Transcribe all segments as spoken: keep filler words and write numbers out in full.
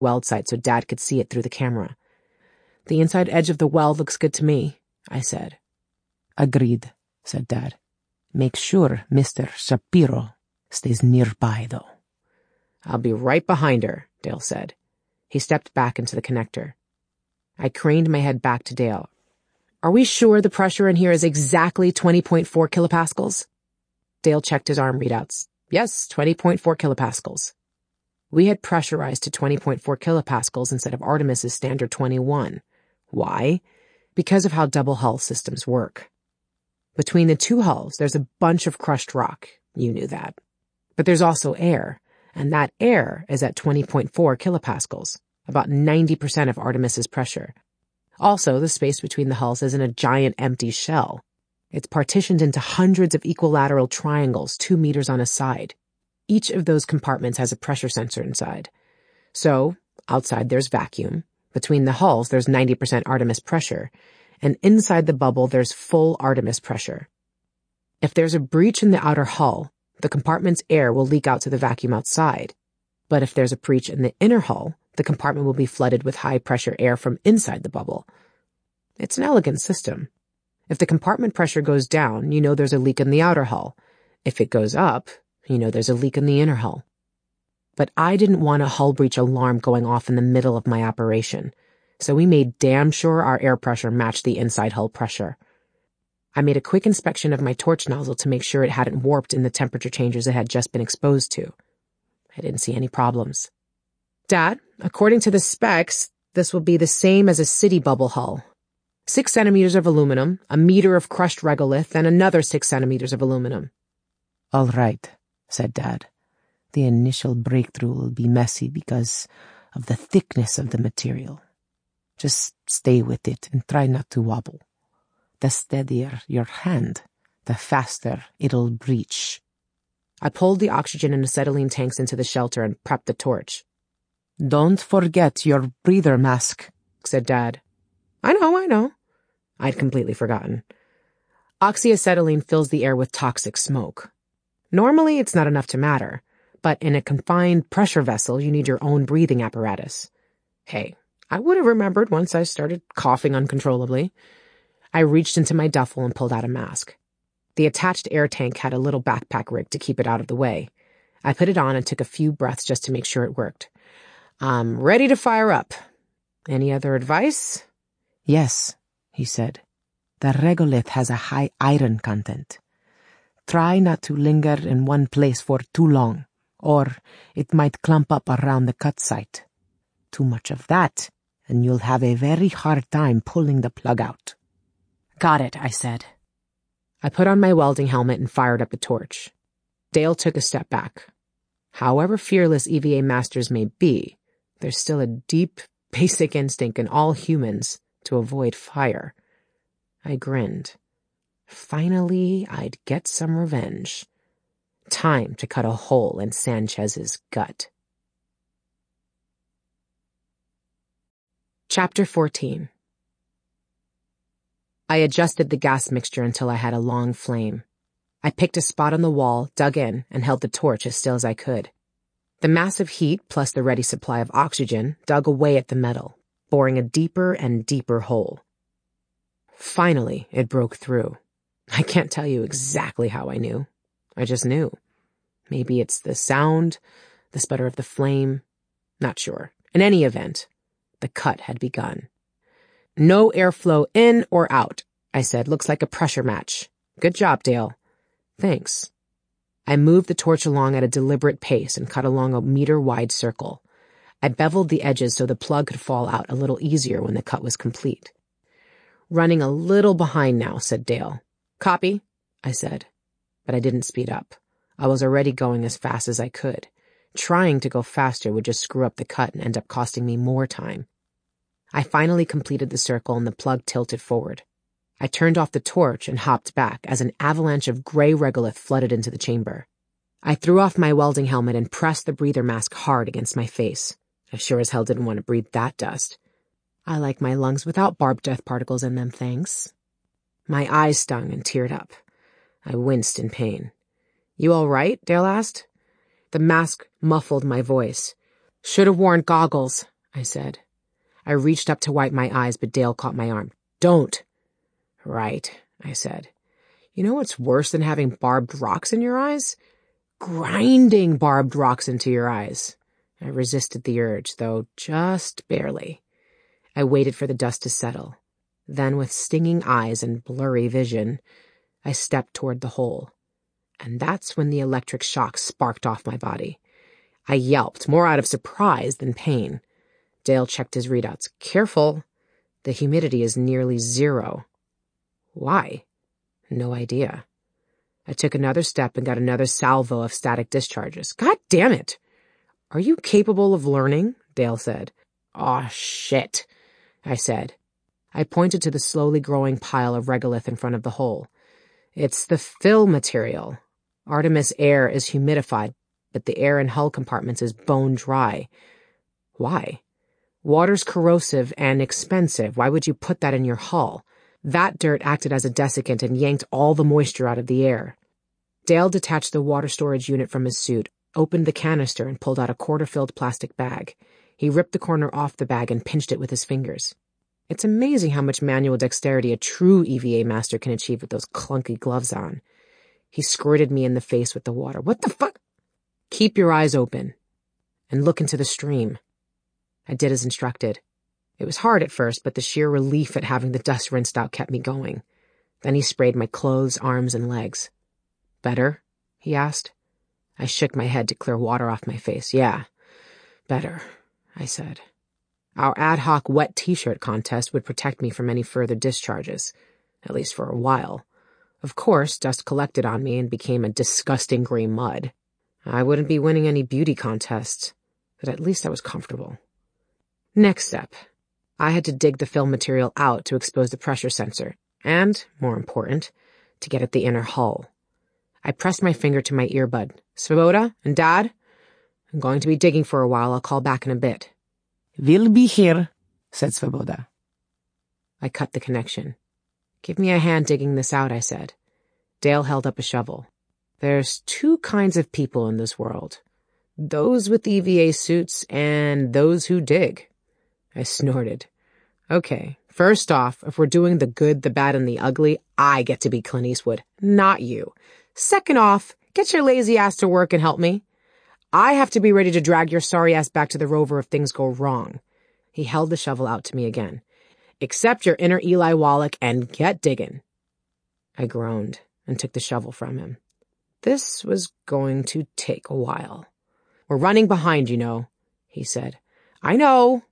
weld site so Dad could see it through the camera. "The inside edge of the weld looks good to me," I said. "Agreed," said Dad. "Make sure Mister Shapiro stays nearby, though." "I'll be right behind her," Dale said. He stepped back into the connector. I craned my head back to Dale. "Are we sure the pressure in here is exactly twenty point four kilopascals?" Dale checked his arm readouts. "Yes, twenty point four kilopascals." We had pressurized to twenty point four kilopascals instead of Artemis's standard twenty-one. Why? Because of how double hull systems work. Between the two hulls, there's a bunch of crushed rock. You knew that. But there's also air, and that air is at twenty point four kilopascals, about ninety percent of Artemis's pressure. Also, the space between the hulls isn't a giant empty shell. It's partitioned into hundreds of equilateral triangles, two meters on a side. Each of those compartments has a pressure sensor inside. So, outside there's vacuum. Between the hulls, there's ninety percent Artemis pressure. And inside the bubble, there's full Artemis pressure. If there's a breach in the outer hull, the compartment's air will leak out to the vacuum outside. But if there's a breach in the inner hull, the compartment will be flooded with high-pressure air from inside the bubble. It's an elegant system. If the compartment pressure goes down, you know there's a leak in the outer hull. If it goes up, you know there's a leak in the inner hull. But I didn't want a hull breach alarm going off in the middle of my operation, so we made damn sure our air pressure matched the inside hull pressure. I made a quick inspection of my torch nozzle to make sure it hadn't warped in the temperature changes it had just been exposed to. I didn't see any problems. "Dad, according to the specs, this will be the same as a city bubble hull. Six centimeters of aluminum, a meter of crushed regolith, and another six centimeters of aluminum." "All right," said Dad. "The initial breakthrough will be messy because of the thickness of the material. Just stay with it and try not to wobble. The steadier your hand, the faster it'll breach." I pulled the oxygen and acetylene tanks into the shelter and prepped the torch. "Don't forget your breather mask," said Dad. "I know, I know." I'd completely forgotten. Oxyacetylene fills the air with toxic smoke. Normally, it's not enough to matter, but in a confined pressure vessel, you need your own breathing apparatus. Hey, I would have remembered once I started coughing uncontrollably. I reached into my duffel and pulled out a mask. The attached air tank had a little backpack rig to keep it out of the way. I put it on and took a few breaths just to make sure it worked. "I'm ready to fire up. Any other advice?" "Yes," he said. "The regolith has a high iron content. Try not to linger in one place for too long, or it might clump up around the cut site. Too much of that, and you'll have a very hard time pulling the plug out." "Got it," I said. I put on my welding helmet and fired up the torch. Dale took a step back. However fearless E V A masters may be, there's still a deep, basic instinct in all humans to avoid fire. I grinned. Finally, I'd get some revenge. Time to cut a hole in Sanchez's gut. Chapter fourteen. I adjusted the gas mixture until I had a long flame. I picked a spot on the wall, dug in, and held the torch as still as I could. The massive heat, plus the ready supply of oxygen, dug away at the metal, boring a deeper and deeper hole. Finally, it broke through. I can't tell you exactly how I knew. I just knew. Maybe it's the sound, the sputter of the flame. Not sure. In any event, the cut had begun. "No airflow in or out," I said. "Looks like a pressure match. Good job, Dale." "Thanks." I moved the torch along at a deliberate pace and cut along a meter-wide circle. I beveled the edges so the plug could fall out a little easier when the cut was complete. "Running a little behind now," said Dale. "Copy," I said. But I didn't speed up. I was already going as fast as I could. Trying to go faster would just screw up the cut and end up costing me more time. I finally completed the circle and the plug tilted forward. I turned off the torch and hopped back as an avalanche of gray regolith flooded into the chamber. I threw off my welding helmet and pressed the breather mask hard against my face. I sure as hell didn't want to breathe that dust. I like my lungs without barbed death particles in them, thanks. My eyes stung and teared up. I winced in pain. "You all right?" Dale asked. The mask muffled my voice. "Should have worn goggles," I said. I reached up to wipe my eyes, but Dale caught my arm. Don't. Right, I said. You know what's worse than having barbed rocks in your eyes? Grinding barbed rocks into your eyes. I resisted the urge, though just barely. I waited for the dust to settle. Then, with stinging eyes and blurry vision, I stepped toward the hole. And that's when the electric shock sparked off my body. I yelped, more out of surprise than pain. Dale checked his readouts. Careful. The humidity is nearly zero. Why? No idea. I took another step and got another salvo of static discharges. God damn it! Are you capable of learning? Dale said. Aw, shit, I said. I pointed to the slowly growing pile of regolith in front of the hole. It's the fill material. Artemis air is humidified, but the air in hull compartments is bone dry. Why? Water's corrosive and expensive. Why would you put that in your hull? That dirt acted as a desiccant and yanked all the moisture out of the air. Dale detached the water storage unit from his suit, opened the canister, and pulled out a quarter-filled plastic bag. He ripped the corner off the bag and pinched it with his fingers. It's amazing how much manual dexterity a true E V A master can achieve with those clunky gloves on. He squirted me in the face with the water. What the fuck? Keep your eyes open and look into the stream. I did as instructed. It was hard at first, but the sheer relief at having the dust rinsed out kept me going. Then he sprayed my clothes, arms, and legs. Better? He asked. I shook my head to clear water off my face. Yeah, better, I said. Our ad hoc wet t-shirt contest would protect me from any further discharges, at least for a while. Of course, dust collected on me and became a disgusting gray mud. I wouldn't be winning any beauty contests, but at least I was comfortable. Next step. I had to dig the fill material out to expose the pressure sensor, and, more important, to get at the inner hull. I pressed my finger to my earbud. Svoboda and Dad? I'm going to be digging for a while. I'll call back in a bit. We'll be here, said Svoboda. I cut the connection. Give me a hand digging this out, I said. Dale held up a shovel. There's two kinds of people in this world. Those with E V A suits and those who dig. I snorted. Okay, first off, if we're doing the good, the bad, and the ugly, I get to be Clint Eastwood, not you. Second off, get your lazy ass to work and help me. I have to be ready to drag your sorry ass back to the rover if things go wrong. He held the shovel out to me again. Accept your inner Eli Wallach and get digging. I groaned and took the shovel from him. This was going to take a while. We're running behind, you know, he said. I know.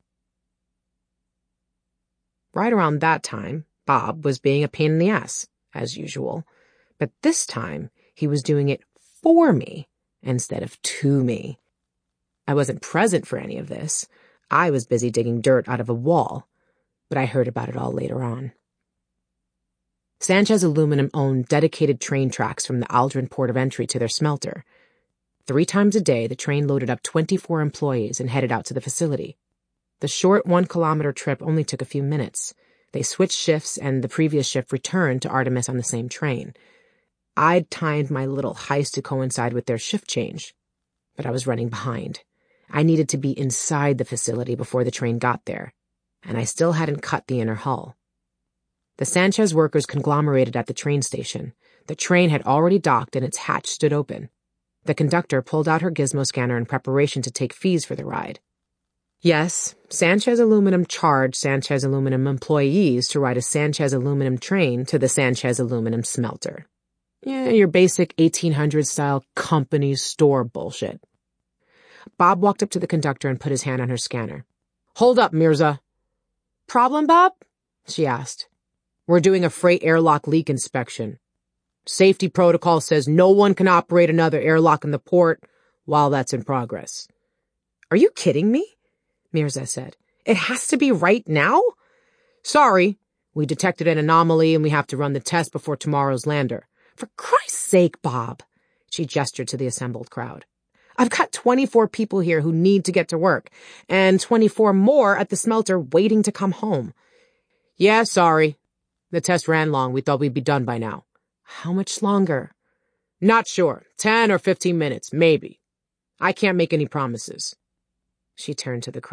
Right around that time, Bob was being a pain in the ass, as usual. But this time, he was doing it for me instead of to me. I wasn't present for any of this. I was busy digging dirt out of a wall, but I heard about it all later on. Sanchez Aluminum owned dedicated train tracks from the Aldrin port of entry to their smelter. Three times a day, the train loaded up twenty-four employees and headed out to the facility. The short one-kilometer trip only took a few minutes. They switched shifts, and the previous shift returned to Artemis on the same train. I'd timed my little heist to coincide with their shift change, but I was running behind. I needed to be inside the facility before the train got there, and I still hadn't cut the inner hull. The Sanchez workers conglomerated at the train station. The train had already docked, and its hatch stood open. The conductor pulled out her gizmo scanner in preparation to take fees for the ride. Yes, Sanchez Aluminum charged Sanchez Aluminum employees to ride a Sanchez Aluminum train to the Sanchez Aluminum smelter. Yeah, your basic eighteen hundreds style company store bullshit. Bob walked up to the conductor and put his hand on her scanner. Hold up, Mirza. Problem, Bob? She asked. We're doing a freight airlock leak inspection. Safety protocol says no one can operate another airlock in the port while that's in progress. Are you kidding me? Mirza said. It has to be right now? Sorry, we detected an anomaly and we have to run the test before tomorrow's lander. For Christ's sake, Bob, she gestured to the assembled crowd. I've got twenty-four people here who need to get to work, and twenty-four more at the smelter waiting to come home. Yeah, sorry. The test ran long. We thought we'd be done by now. How much longer? Not sure. Ten or fifteen minutes, maybe. I can't make any promises. She turned to the crowd.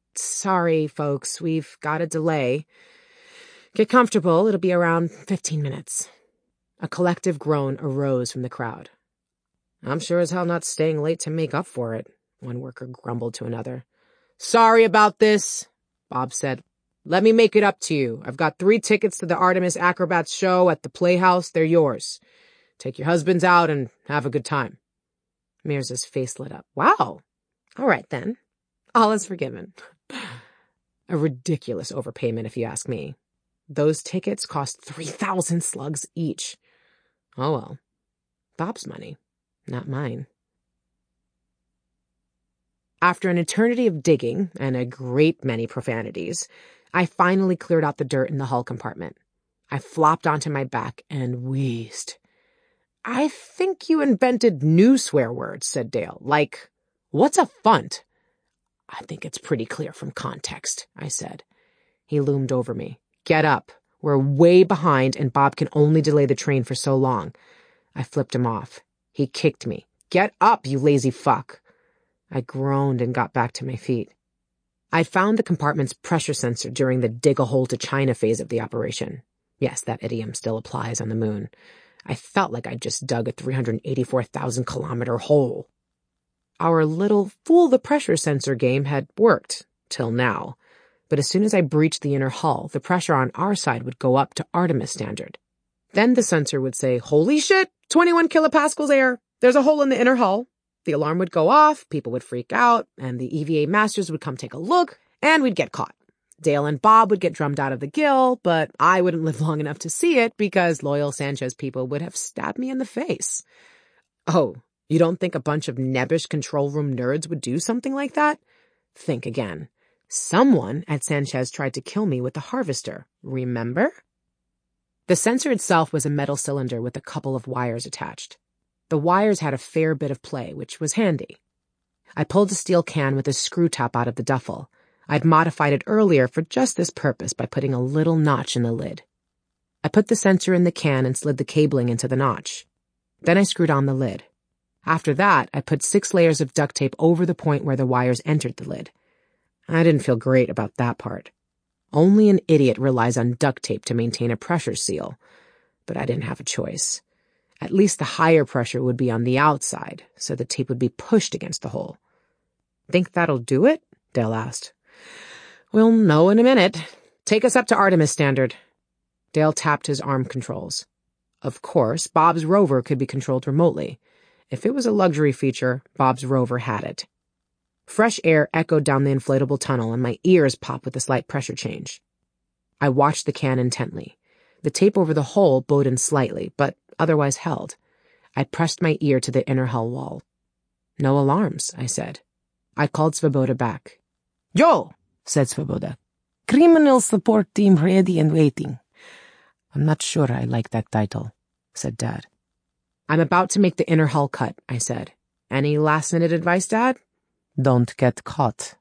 Sorry, folks, we've got a delay. Get comfortable, it'll be around fifteen minutes. A collective groan arose from the crowd. I'm sure as hell not staying late to make up for it, one worker grumbled to another. Sorry about this, Bob said. Let me make it up to you. I've got three tickets to the Artemis Acrobats show at the Playhouse. They're yours. Take your husbands out and have a good time. Mears's face lit up. Wow. All right, then. All is forgiven. A ridiculous overpayment, if you ask me. Those tickets cost three thousand slugs each. Oh well. Bob's money, not mine. After an eternity of digging and a great many profanities, I finally cleared out the dirt in the hull compartment. I flopped onto my back and wheezed. I think you invented new swear words, said Dale. Like, what's a funt? I think it's pretty clear from context, I said. He loomed over me. Get up. We're way behind and Bob can only delay the train for so long. I flipped him off. He kicked me. Get up, you lazy fuck. I groaned and got back to my feet. I'd found the compartment's pressure sensor during the dig-a-hole-to-China phase of the operation. Yes, that idiom still applies on the moon. I felt like I'd just dug a three hundred eighty-four thousand kilometer hole. Our little fool-the-pressure-sensor game had worked, till now. But as soon as I breached the inner hull, the pressure on our side would go up to Artemis standard. Then the sensor would say, holy shit, twenty-one kilopascals air. There's a hole in the inner hull. The alarm would go off, people would freak out, and the E V A masters would come take a look, and we'd get caught. Dale and Bob would get drummed out of the gill, but I wouldn't live long enough to see it because loyal Sanchez people would have stabbed me in the face. Oh, you don't think a bunch of nebbish control room nerds would do something like that? Think again. Someone at Sanchez tried to kill me with the harvester, remember? The sensor itself was a metal cylinder with a couple of wires attached. The wires had a fair bit of play, which was handy. I pulled a steel can with a screw top out of the duffel. I'd modified it earlier for just this purpose by putting a little notch in the lid. I put the sensor in the can and slid the cabling into the notch. Then I screwed on the lid. After that, I put six layers of duct tape over the point where the wires entered the lid. I didn't feel great about that part. Only an idiot relies on duct tape to maintain a pressure seal, but I didn't have a choice. At least the higher pressure would be on the outside, so the tape would be pushed against the hole. Think that'll do it? Dale asked. We'll know in a minute. Take us up to Artemis standard. Dale tapped his arm controls. Of course, Bob's rover could be controlled remotely. If it was a luxury feature, Bob's rover had it. Fresh air echoed down the inflatable tunnel and my ears popped with a slight pressure change. I watched the can intently. The tape over the hole bowed in slightly, but otherwise held. I pressed my ear to the inner hull wall. No alarms, I said. I called Svoboda back. Yo, said Svoboda. Criminal support team ready and waiting. I'm not sure I like that title, said Dad. I'm about to make the inner hull cut, I said. Any last-minute advice, Dad? Don't get caught.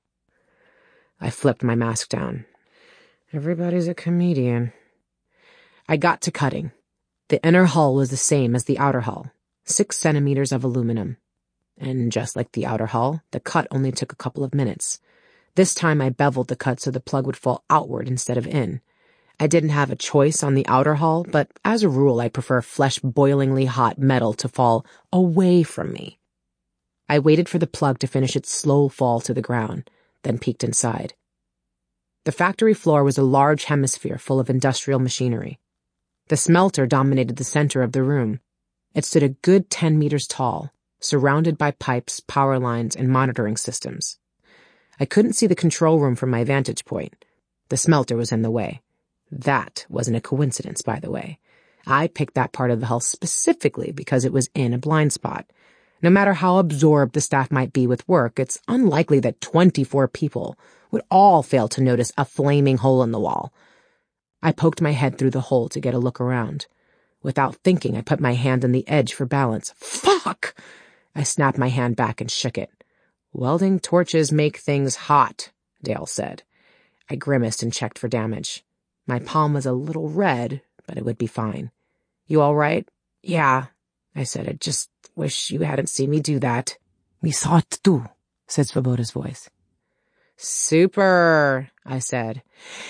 I flipped my mask down. Everybody's a comedian. I got to cutting. The inner hull was the same as the outer hull, six centimeters of aluminum. And just like the outer hull, the cut only took a couple of minutes. This time I beveled the cut so the plug would fall outward instead of in. I didn't have a choice on the outer hull, but as a rule I prefer flesh-boilingly hot metal to fall away from me. I waited for the plug to finish its slow fall to the ground, then peeked inside. The factory floor was a large hemisphere full of industrial machinery. The smelter dominated the center of the room. It stood a good ten meters tall, surrounded by pipes, power lines, and monitoring systems. I couldn't see the control room from my vantage point. The smelter was in the way. That wasn't a coincidence, by the way. I picked that part of the hull specifically because it was in a blind spot. No matter how absorbed the staff might be with work, it's unlikely that twenty-four people would all fail to notice a flaming hole in the wall. I poked my head through the hole to get a look around. Without thinking, I put my hand on the edge for balance. Fuck! I snapped my hand back and shook it. Welding torches make things hot, Dale said. I grimaced and checked for damage. My palm was a little red, but it would be fine. You all right? Yeah, I said. I just wish you hadn't seen me do that. We saw it too, said Svoboda's voice. Super, I said.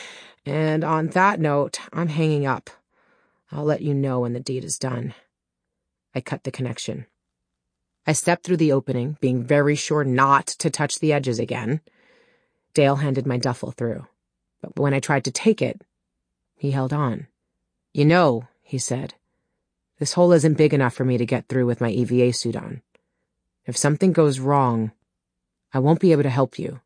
And on that note, I'm hanging up. I'll let you know when the deed is done. I cut the connection. I stepped through the opening, being very sure not to touch the edges again. Dale handed my duffel through, but when I tried to take it, he held on. You know, he said, this hole isn't big enough for me to get through with my E V A suit on. If something goes wrong, I won't be able to help you.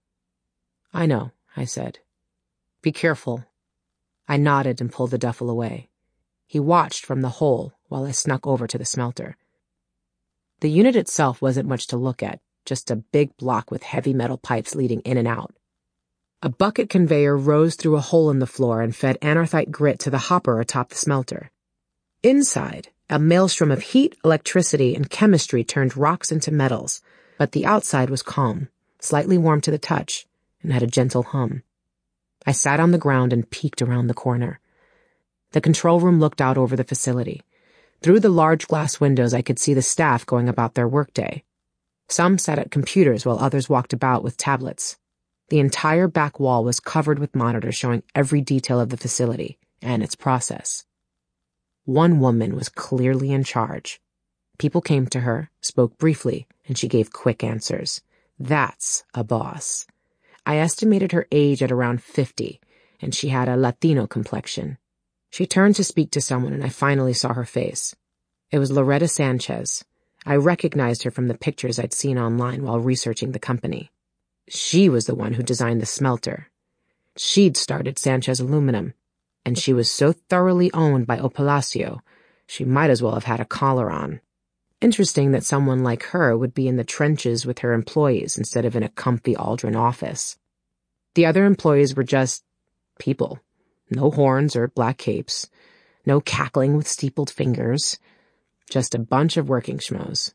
I know, I said. Be careful. I nodded and pulled the duffel away. He watched from the hole while I snuck over to the smelter. The unit itself wasn't much to look at, just a big block with heavy metal pipes leading in and out. A bucket conveyor rose through a hole in the floor and fed anarthite grit to the hopper atop the smelter. Inside, a maelstrom of heat, electricity, and chemistry turned rocks into metals, but the outside was calm, slightly warm to the touch, and had a gentle hum. I sat on the ground and peeked around the corner. The control room looked out over the facility. Through the large glass windows, I could see the staff going about their workday. Some sat at computers while others walked about with tablets. The entire back wall was covered with monitors showing every detail of the facility and its process. One woman was clearly in charge. People came to her, spoke briefly, and she gave quick answers. That's a boss. I estimated her age at around fifty, and she had a Latino complexion. She turned to speak to someone, and I finally saw her face. It was Loretta Sanchez. I recognized her from the pictures I'd seen online while researching the company. She was the one who designed the smelter. She'd started Sanchez Aluminum, and she was so thoroughly owned by O Palacio, she might as well have had a collar on. Interesting that someone like her would be in the trenches with her employees instead of in a comfy Aldrin office. The other employees were just people. No horns or black capes. No cackling with steepled fingers. Just a bunch of working schmoes.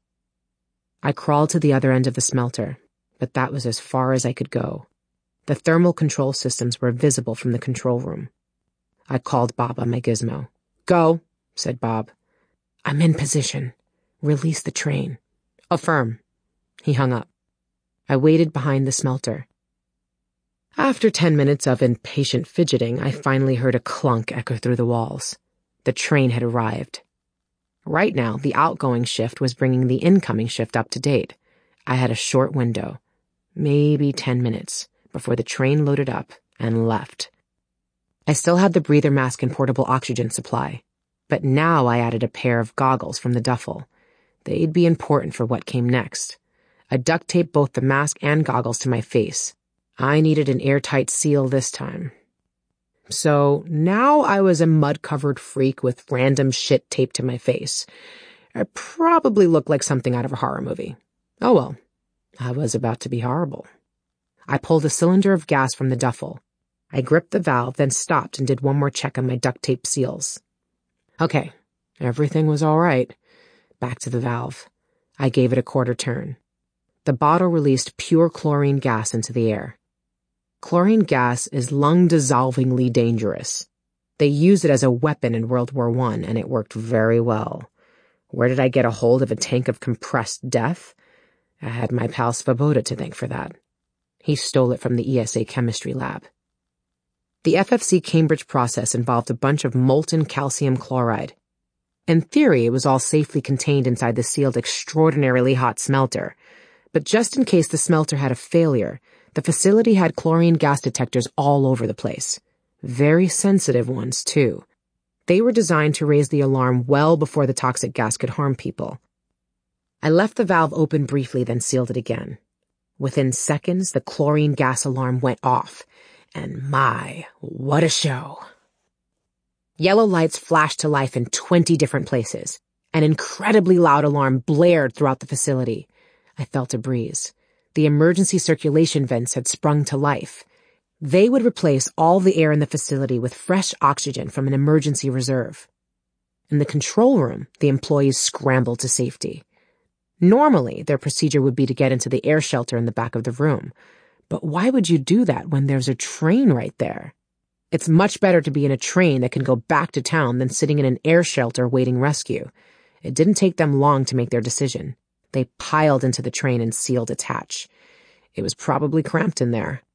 I crawled to the other end of the smelter, but that was as far as I could go. The thermal control systems were visible from the control room. I called Bob on my gizmo. Go, said Bob. I'm in position. Release the train. Affirm. He hung up. I waited behind the smelter. After ten minutes of impatient fidgeting, I finally heard a clunk echo through the walls. The train had arrived. Right now, the outgoing shift was bringing the incoming shift up to date. I had a short window, maybe ten minutes, before the train loaded up and left. I still had the breather mask and portable oxygen supply, but now I added a pair of goggles from the duffel. They'd be important for what came next. I duct taped both the mask and goggles to my face. I needed an airtight seal this time. So now I was a mud-covered freak with random shit taped to my face. I probably looked like something out of a horror movie. Oh well, I was about to be horrible. I pulled a cylinder of gas from the duffel. I gripped the valve, then stopped and did one more check on my duct tape seals. Okay, everything was all right. Back to the valve. I gave it a quarter turn. The bottle released pure chlorine gas into the air. Chlorine gas is lung-dissolvingly dangerous. They used it as a weapon in World War One, and it worked very well. Where did I get a hold of a tank of compressed death? I had my pal Svoboda to thank for that. He stole it from the E S A chemistry lab. The F F C Cambridge process involved a bunch of molten calcium chloride. In theory, it was all safely contained inside the sealed, extraordinarily hot smelter. But just in case the smelter had a failure, the facility had chlorine gas detectors all over the place. Very sensitive ones, too. They were designed to raise the alarm well before the toxic gas could harm people. I left the valve open briefly, then sealed it again. Within seconds, the chlorine gas alarm went off. And my, what a show. Yellow lights flashed to life in twenty different places. An incredibly loud alarm blared throughout the facility. I felt a breeze. The emergency circulation vents had sprung to life. They would replace all the air in the facility with fresh oxygen from an emergency reserve. In the control room, the employees scrambled to safety. Normally, their procedure would be to get into the air shelter in the back of the room. But why would you do that when there's a train right there? It's much better to be in a train that can go back to town than sitting in an air shelter waiting rescue. It didn't take them long to make their decision. They piled into the train and sealed its hatch. It was probably cramped in there.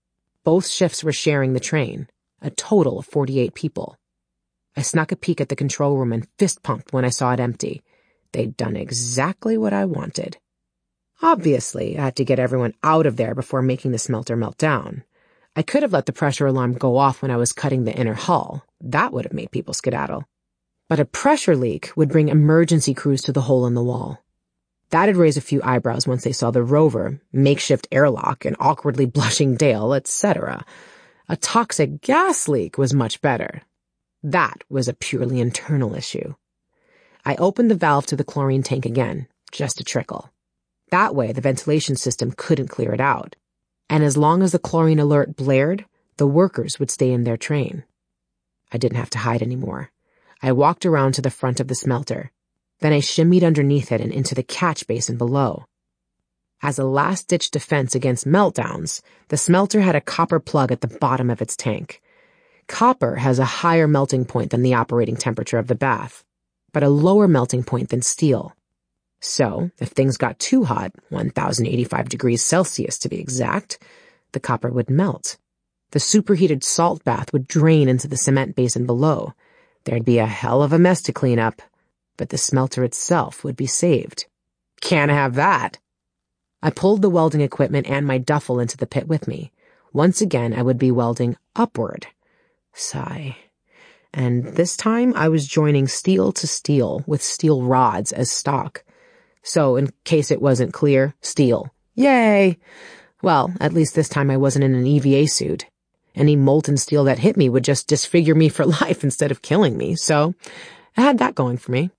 Both shifts were sharing the train, a total of forty-eight people. I snuck a peek at the control room and fist-pumped when I saw it empty. They'd done exactly what I wanted. Obviously, I had to get everyone out of there before making the smelter melt down. I could have let the pressure alarm go off when I was cutting the inner hull. That would have made people skedaddle. But a pressure leak would bring emergency crews to the hole in the wall. That'd raise a few eyebrows once they saw the rover, makeshift airlock, an awkwardly blushing Dale, et cetera. A toxic gas leak was much better. That was a purely internal issue. I opened the valve to the chlorine tank again, just a trickle. That way, the ventilation system couldn't clear it out. And as long as the chlorine alert blared, the workers would stay in their train. I didn't have to hide anymore. I walked around to the front of the smelter. Then I shimmied underneath it and into the catch basin below. As a last-ditch defense against meltdowns, the smelter had a copper plug at the bottom of its tank. Copper has a higher melting point than the operating temperature of the bath, but a lower melting point than steel. So, if things got too hot, one thousand eighty-five degrees Celsius to be exact, the copper would melt. The superheated salt bath would drain into the cement basin below. There'd be a hell of a mess to clean up, but the smelter itself would be saved. Can't have that. I pulled the welding equipment and my duffel into the pit with me. Once again, I would be welding upward. Sigh. And this time I was joining steel to steel with steel rods as stock. So, in case it wasn't clear, steel. Yay! Well, at least this time I wasn't in an E V A suit. Any molten steel that hit me would just disfigure me for life instead of killing me, so I had that going for me.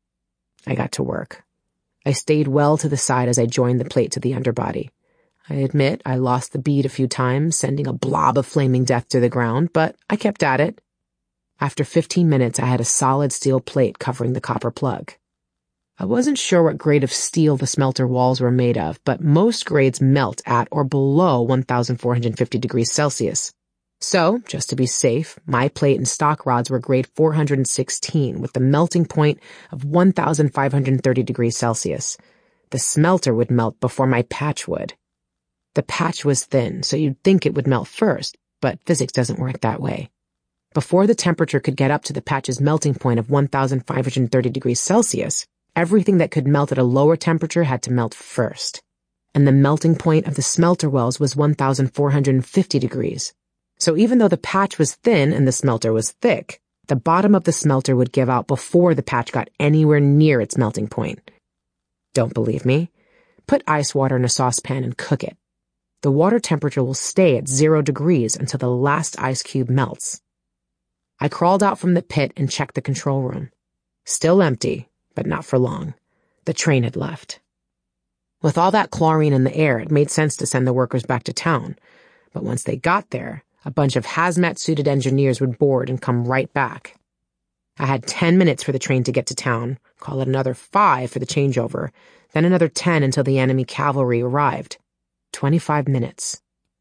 I got to work. I stayed well to the side as I joined the plate to the underbody. I admit I lost the bead a few times, sending a blob of flaming death to the ground, but I kept at it. After fifteen minutes, I had a solid steel plate covering the copper plug. I wasn't sure what grade of steel the smelter walls were made of, but most grades melt at or below one thousand four hundred fifty degrees Celsius. So, just to be safe, my plate and stock rods were grade four hundred sixteen with the melting point of one thousand five hundred thirty degrees Celsius. The smelter would melt before my patch would. The patch was thin, so you'd think it would melt first, but physics doesn't work that way. Before the temperature could get up to the patch's melting point of one thousand five hundred thirty degrees Celsius, everything that could melt at a lower temperature had to melt first. And the melting point of the smelter wells was one thousand four hundred fifty degrees. So even though the patch was thin and the smelter was thick, the bottom of the smelter would give out before the patch got anywhere near its melting point. Don't believe me? Put ice water in a saucepan and cook it. The water temperature will stay at zero degrees until the last ice cube melts. I crawled out from the pit and checked the control room. Still empty, but not for long. The train had left. With all that chlorine in the air, it made sense to send the workers back to town. But once they got there, a bunch of hazmat-suited engineers would board and come right back. I had ten minutes for the train to get to town, call it another five for the changeover, then another ten until the enemy cavalry arrived. Twenty-five minutes.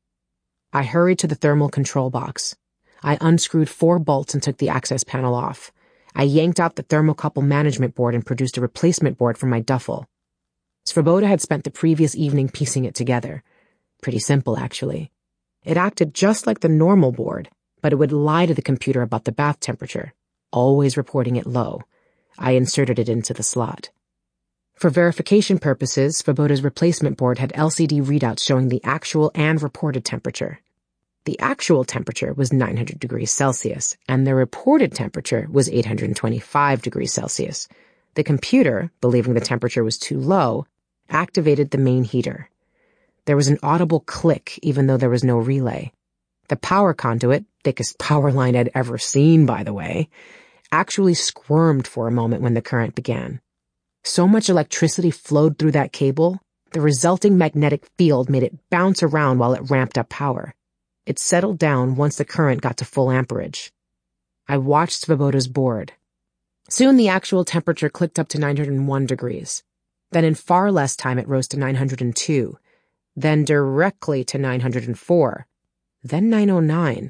I hurried to the thermal control box. I unscrewed four bolts and took the access panel off. I yanked out the thermocouple management board and produced a replacement board from my duffel. Svoboda had spent the previous evening piecing it together. Pretty simple, actually. It acted just like the normal board, but it would lie to the computer about the bath temperature, always reporting it low. I inserted it into the slot. For verification purposes, Svoboda's replacement board had L C D readouts showing the actual and reported temperature. The actual temperature was nine hundred degrees Celsius, and the reported temperature was eight hundred twenty-five degrees Celsius. The computer, believing the temperature was too low, activated the main heater. There was an audible click, even though there was no relay. The power conduit, thickest power line I'd ever seen, by the way, actually squirmed for a moment when the current began. So much electricity flowed through that cable, the resulting magnetic field made it bounce around while it ramped up power. It settled down once the current got to full amperage. I watched Svoboda's board. Soon the actual temperature clicked up to nine hundred one degrees. Then in far less time it rose to nine hundred two. Then directly to nine hundred four. Then nine oh nine.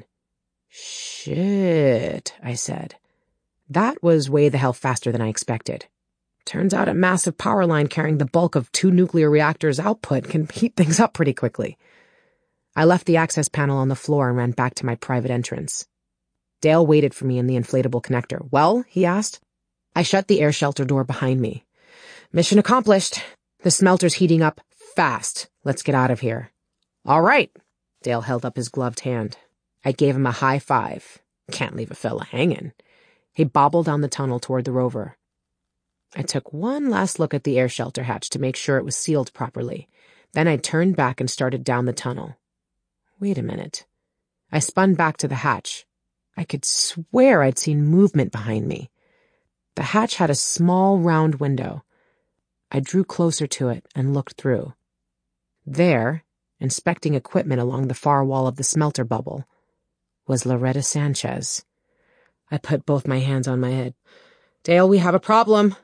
Shit, I said. That was way the hell faster than I expected. Turns out a massive power line carrying the bulk of two nuclear reactors' output can heat things up pretty quickly. I left the access panel on the floor and ran back to my private entrance. Dale waited for me in the inflatable connector. Well, he asked. I shut the air shelter door behind me. Mission accomplished. The smelter's heating up fast. Let's get out of here. All right. Dale held up his gloved hand. I gave him a high five. Can't leave a fella hanging. He bobbled down the tunnel toward the rover. I took one last look at the air shelter hatch to make sure it was sealed properly. Then I turned back and started down the tunnel. Wait a minute. I spun back to the hatch. I could swear I'd seen movement behind me. The hatch had a small, round window. I drew closer to it and looked through. There, inspecting equipment along the far wall of the smelter bubble, was Loretta Sanchez. I put both my hands on my head. Dale, we have a problem.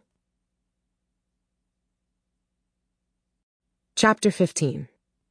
Chapter fifteen.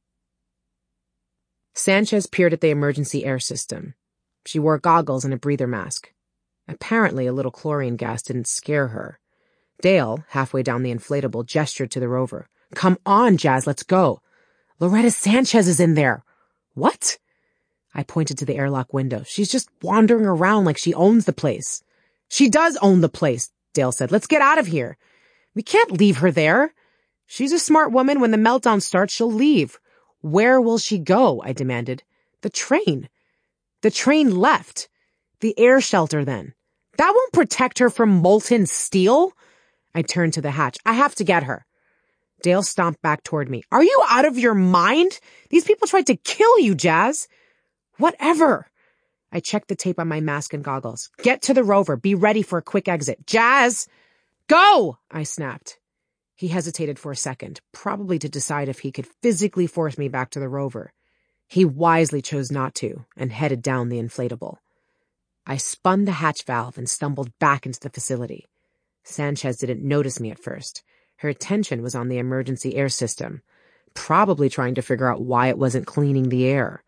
Sanchez peered at the emergency air system. She wore goggles and a breather mask. Apparently, a little chlorine gas didn't scare her. Dale, halfway down the inflatable, gestured to the rover. Come on, Jazz, let's go. Loretta Sanchez is in there. What? I pointed to the airlock window. She's just wandering around like she owns the place. She does own the place, Dale said. Let's get out of here. We can't leave her there. She's a smart woman. When the meltdown starts, she'll leave. Where will she go? I demanded. The train. The train left. The air shelter, then. That won't protect her from molten steel. I turned to the hatch. I have to get her. Dale stomped back toward me. Are you out of your mind? These people tried to kill you, Jazz. Whatever. I checked the tape on my mask and goggles. Get to the rover. Be ready for a quick exit. Jazz! Go! I snapped. He hesitated for a second, probably to decide if he could physically force me back to the rover. He wisely chose not to, and headed down the inflatable. I spun the hatch valve and stumbled back into the facility. Sanchez didn't notice me at first. Her attention was on the emergency air system, probably trying to figure out why it wasn't cleaning the air.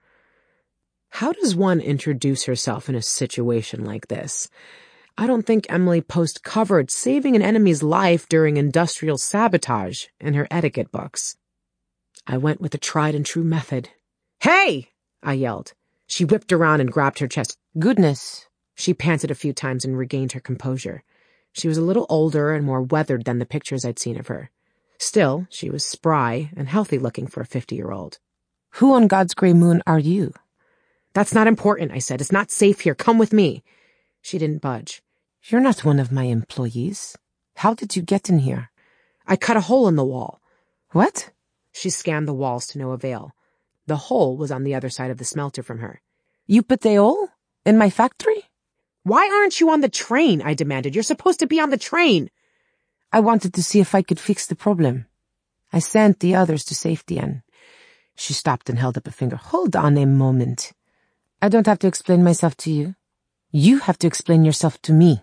How does one introduce herself in a situation like this? I don't think Emily Post covered saving an enemy's life during industrial sabotage in her etiquette books. I went with a tried-and-true method. Hey! I yelled. She whipped around and grabbed her chest. Goodness! She panted a few times and regained her composure. She was a little older and more weathered than the pictures I'd seen of her. Still, she was spry and healthy-looking for a fifty-year-old. Who on God's gray moon are you? That's not important, I said. It's not safe here. Come with me. She didn't budge. You're not one of my employees. How did you get in here? I cut a hole in the wall. What? She scanned the walls to no avail. The hole was on the other side of the smelter from her. You put the hole? In my factory? Why aren't you on the train? I demanded. You're supposed to be on the train. I wanted to see if I could fix the problem. I sent the others to safety and... She stopped and held up a finger. Hold on a moment. I don't have to explain myself to you. You have to explain yourself to me.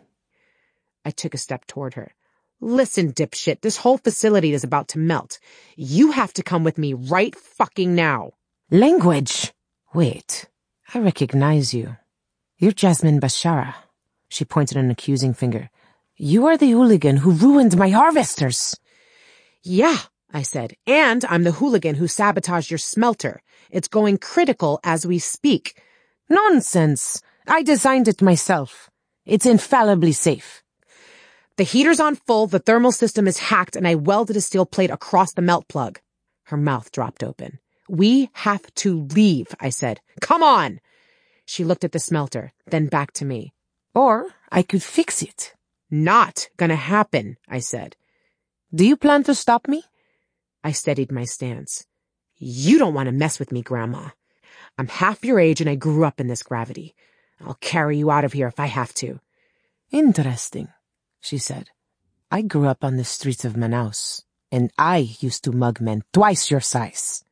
I took a step toward her. Listen, dipshit, this whole facility is about to melt. You have to come with me right fucking now. Language! Wait, I recognize you. You're Jasmine Bashara. She pointed an accusing finger. You are the hooligan who ruined my harvesters. Yeah, I said, and I'm the hooligan who sabotaged your smelter. It's going critical as we speak. Nonsense. I designed it myself. It's infallibly safe. The heater's on full, the thermal system is hacked, and I welded a steel plate across the melt plug. Her mouth dropped open. We have to leave, I said. Come on! She looked at the smelter, then back to me. Or I could fix it. Not gonna happen, I said. Do you plan to stop me? I steadied my stance. You don't want to mess with me, Grandma. I'm half your age and I grew up in this gravity. I'll carry you out of here if I have to. Interesting, she said. I grew up on the streets of Manaus, and I used to mug men twice your size.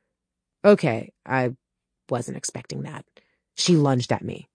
Okay, I wasn't expecting that. She lunged at me.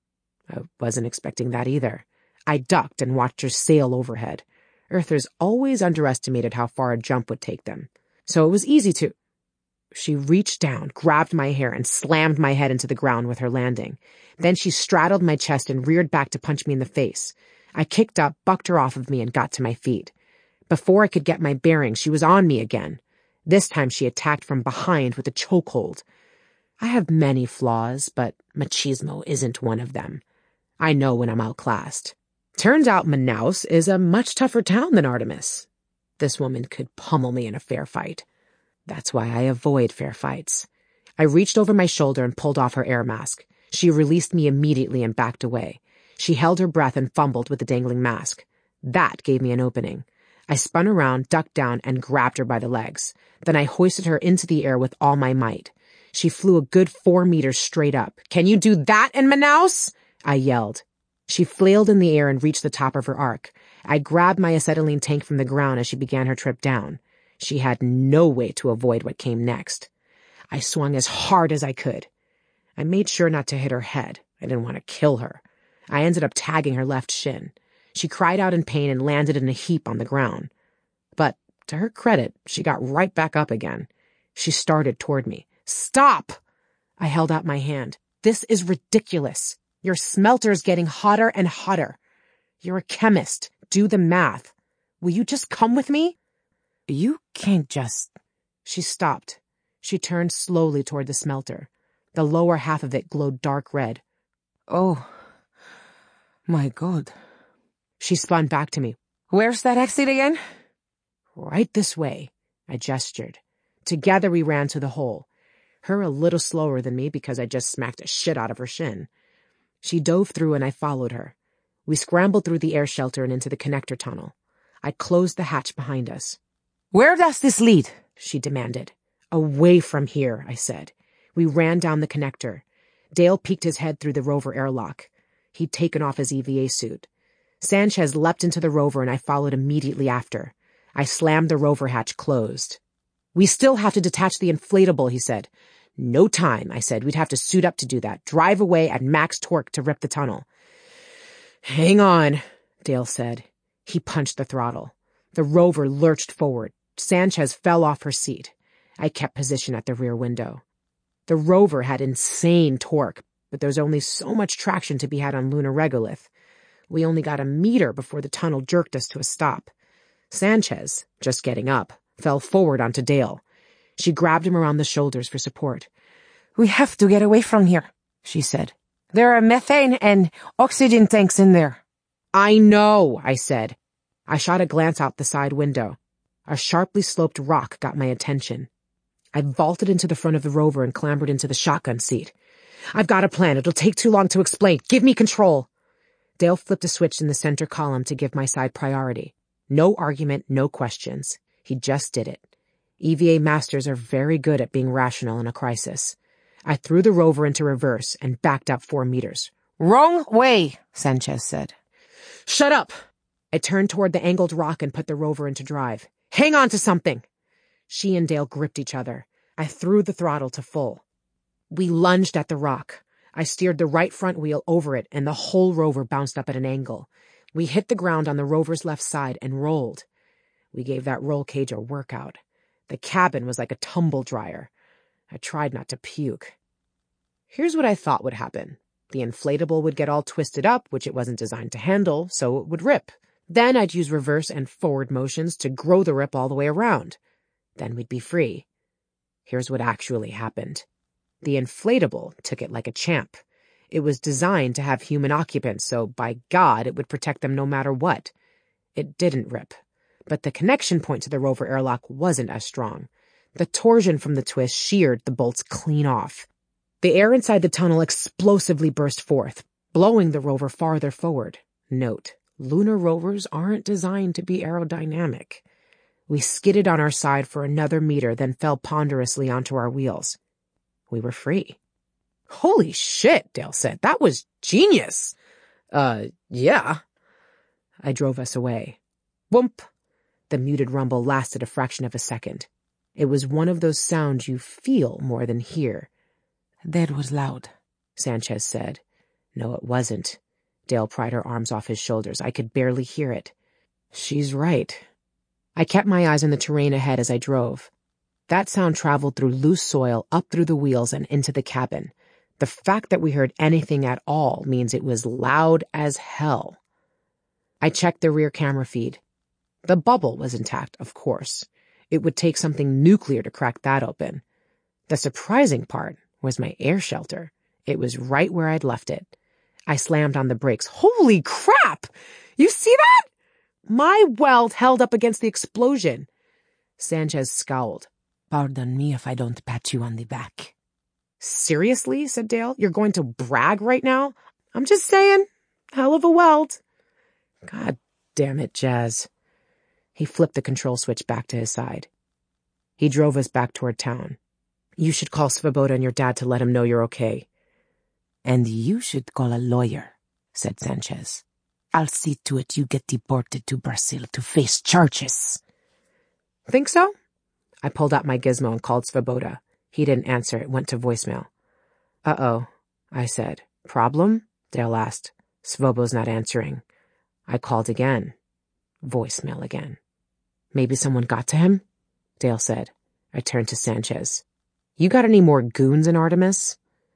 I wasn't expecting that either. I ducked and watched her sail overhead. Earthers always underestimated how far a jump would take them, so it was easy to... She reached down, grabbed my hair, and slammed my head into the ground with her landing. Then she straddled my chest and reared back to punch me in the face. I kicked up, bucked her off of me, and got to my feet. Before I could get my bearings, she was on me again. This time she attacked from behind with a chokehold. I have many flaws, but machismo isn't one of them. I know when I'm outclassed. Turns out Manaus is a much tougher town than Artemis. This woman could pummel me in a fair fight. That's why I avoid fair fights. I reached over my shoulder and pulled off her air mask. She released me immediately and backed away. She held her breath and fumbled with the dangling mask. That gave me an opening. I spun around, ducked down, and grabbed her by the legs. Then I hoisted her into the air with all my might. She flew a good four meters straight up. "Can you do that in Manaus?" I yelled. She flailed in the air and reached the top of her arc. I grabbed my acetylene tank from the ground as she began her trip down. She had no way to avoid what came next. I swung as hard as I could. I made sure not to hit her head. I didn't want to kill her. I ended up tagging her left shin. She cried out in pain and landed in a heap on the ground. But, to her credit, she got right back up again. She started toward me. "Stop!" I held out my hand. "This is ridiculous. Your smelter's getting hotter and hotter. You're a chemist. Do the math. Will you just come with me?" "You can't just..." She stopped. She turned slowly toward the smelter. The lower half of it glowed dark red. "Oh, my God." She spun back to me. "Where's that exit again?" "Right this way," I gestured. Together we ran to the hole. Her a little slower than me because I just smacked the shit out of her shin. She dove through and I followed her. We scrambled through the air shelter and into the connector tunnel. I closed the hatch behind us. "Where does this lead?" she demanded. "Away from here," I said. We ran down the connector. Dale peeked his head through the rover airlock. He'd taken off his E V A suit. Sanchez leapt into the rover and I followed immediately after. I slammed the rover hatch closed. "We still have to detach the inflatable," he said. "No time," I said. "We'd have to suit up to do that. Drive away at max torque to rip the tunnel." "Hang on," Dale said. He punched the throttle. The rover lurched forward. Sanchez fell off her seat. I kept position at the rear window. The rover had insane torque, but there was only so much traction to be had on lunar regolith. We only got a meter before the tunnel jerked us to a stop. Sanchez, just getting up, fell forward onto Dale. She grabbed him around the shoulders for support. "We have to get away from here," she said. "There are methane and oxygen tanks in there." "I know," I said. I shot a glance out the side window. A sharply sloped rock got my attention. I vaulted into the front of the rover and clambered into the shotgun seat. "I've got a plan. It'll take too long to explain. Give me control." Dale flipped a switch in the center column to give my side priority. No argument, no questions. He just did it. E V A masters are very good at being rational in a crisis. I threw the rover into reverse and backed up four meters. "Wrong way," Sanchez said. "Shut up!" I turned toward the angled rock and put the rover into drive. "Hang on to something!" She and Dale gripped each other. I threw the throttle to full. We lunged at the rock. I steered the right front wheel over it, and the whole rover bounced up at an angle. We hit the ground on the rover's left side and rolled. We gave that roll cage a workout. The cabin was like a tumble dryer. I tried not to puke. Here's what I thought would happen. The inflatable would get all twisted up, which it wasn't designed to handle, so it would rip. Then I'd use reverse and forward motions to grow the rip all the way around. Then we'd be free. Here's what actually happened. The inflatable took it like a champ. It was designed to have human occupants, so by God it would protect them no matter what. It didn't rip. But the connection point to the rover airlock wasn't as strong. The torsion from the twist sheared the bolts clean off. The air inside the tunnel explosively burst forth, blowing the rover farther forward. Note, lunar rovers aren't designed to be aerodynamic. We skidded on our side for another meter, then fell ponderously onto our wheels. We were free. "Holy shit," Dale said. "That was genius." Uh, yeah. I drove us away. Whoomp. The muted rumble lasted a fraction of a second. It was one of those sounds you feel more than hear. "That was loud," Sanchez said. No, it wasn't. Dale pried her arms off his shoulders. I could barely hear it. She's right. I kept my eyes on the terrain ahead as I drove. That sound traveled through loose soil, up through the wheels, and into the cabin. The fact that we heard anything at all means it was loud as hell. I checked the rear camera feed. The bubble was intact, of course. It would take something nuclear to crack that open. The surprising part was my air shelter. It was right where I'd left it. I slammed on the brakes. Holy crap! You see that? My weld held up against the explosion. Sanchez scowled. Pardon me if I don't pat you on the back. Seriously, said Dale, you're going to brag right now? I'm just saying, hell of a weld. God damn it, Jazz. He flipped the control switch back to his side. He drove us back toward town. You should call Svoboda and your dad to let him know you're okay. And you should call a lawyer, said Sanchez. I'll see to it you get deported to Brazil to face charges. Think so? I pulled out my gizmo and called Svoboda. He didn't answer. It went to voicemail. Uh-oh, I said. Problem? Dale asked. Svobo's not answering. I called again. Voicemail again. Maybe someone got to him? Dale said. I turned to Sanchez. You got any more goons in Artemis?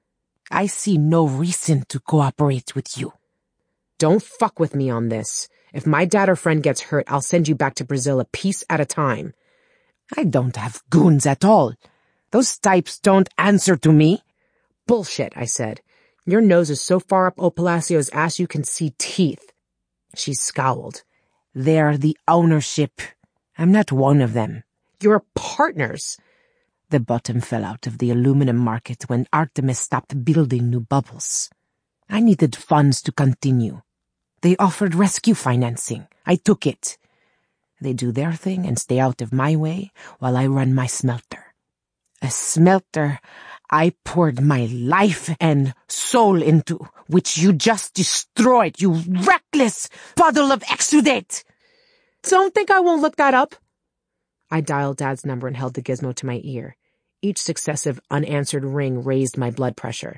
I see no reason to cooperate with you. Don't fuck with me on this. If my dad or friend gets hurt, I'll send you back to Brazil a piece at a time. I don't have goons at all. Those types don't answer to me. Bullshit, I said. Your nose is so far up O Palacio's ass you can see teeth. She scowled. They're the ownership. I'm not one of them. You're partners. The bottom fell out of the aluminum market when Artemis stopped building new bubbles. I needed funds to continue. They offered rescue financing. I took it. They do their thing and stay out of my way while I run my smelter. A smelter I poured my life and soul into, which you just destroyed, you reckless puddle of exudate! Don't think I won't look that up. I dialed Dad's number and held the gizmo to my ear. Each successive unanswered ring raised my blood pressure.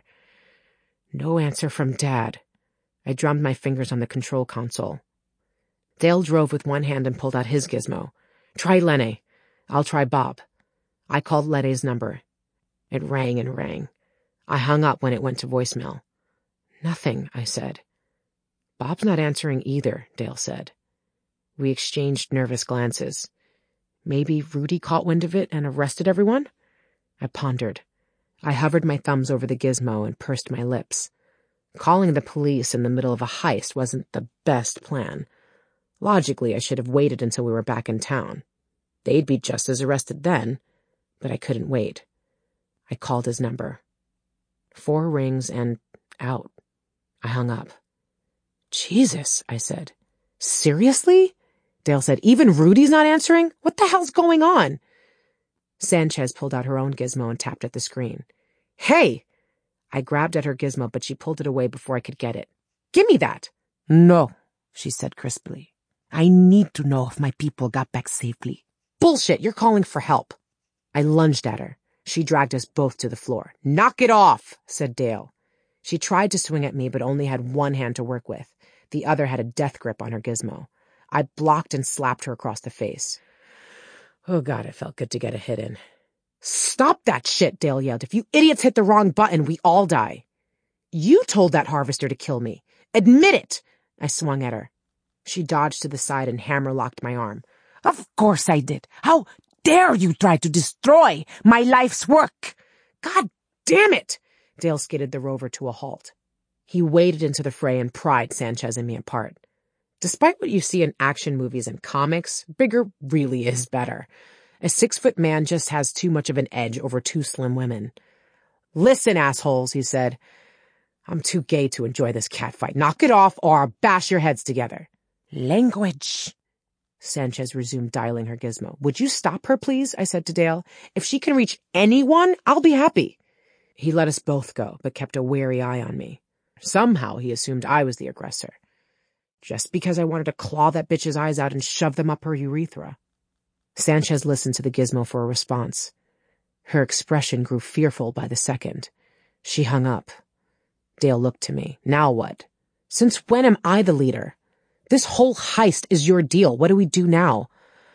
No answer from Dad. I drummed my fingers on the control console. Dale drove with one hand and pulled out his gizmo. Try Lene. I'll try Bob. I called Lene's number. It rang and rang. I hung up when it went to voicemail. Nothing, I said. Bob's not answering either, Dale said. We exchanged nervous glances. Maybe Rudy caught wind of it and arrested everyone? I pondered. I hovered my thumbs over the gizmo and pursed my lips. Calling the police in the middle of a heist wasn't the best plan. Logically, I should have waited until we were back in town. They'd be just as arrested then, but I couldn't wait. I called his number. Four rings and out. I hung up. Jesus, I said. Seriously? Dale said, even Rudy's not answering? What the hell's going on? Sanchez pulled out her own gizmo and tapped at the screen. Hey! I grabbed at her gizmo, but she pulled it away before I could get it. Give me that! No, she said crisply. I need to know if my people got back safely. Bullshit, you're calling for help. I lunged at her. She dragged us both to the floor. Knock it off, said Dale. She tried to swing at me, but only had one hand to work with. The other had a death grip on her gizmo. I blocked and slapped her across the face. Oh, God, it felt good to get a hit in. Stop that shit, Dale yelled. If you idiots hit the wrong button, we all die. You told that harvester to kill me. Admit it! I swung at her. She dodged to the side and hammer-locked my arm. Of course I did. How dare you try to destroy my life's work? God damn it! Dale skidded the rover to a halt. He waded into the fray and pried Sanchez and me apart. Despite what you see in action movies and comics, bigger really is better. A six-foot man just has too much of an edge over two slim women. Listen, assholes, he said. I'm too gay to enjoy this catfight. Knock it off or I'll bash your heads together. Language. Sanchez resumed dialing her gizmo. Would you stop her, please? I said to Dale. If she can reach anyone, I'll be happy. He let us both go, but kept a wary eye on me. Somehow he assumed I was the aggressor. Just because I wanted to claw that bitch's eyes out and shove them up her urethra. Sanchez listened to the gizmo for a response. Her expression grew fearful by the second. She hung up. Dale looked to me. Now what? Since when am I the leader? This whole heist is your deal. What do we do now?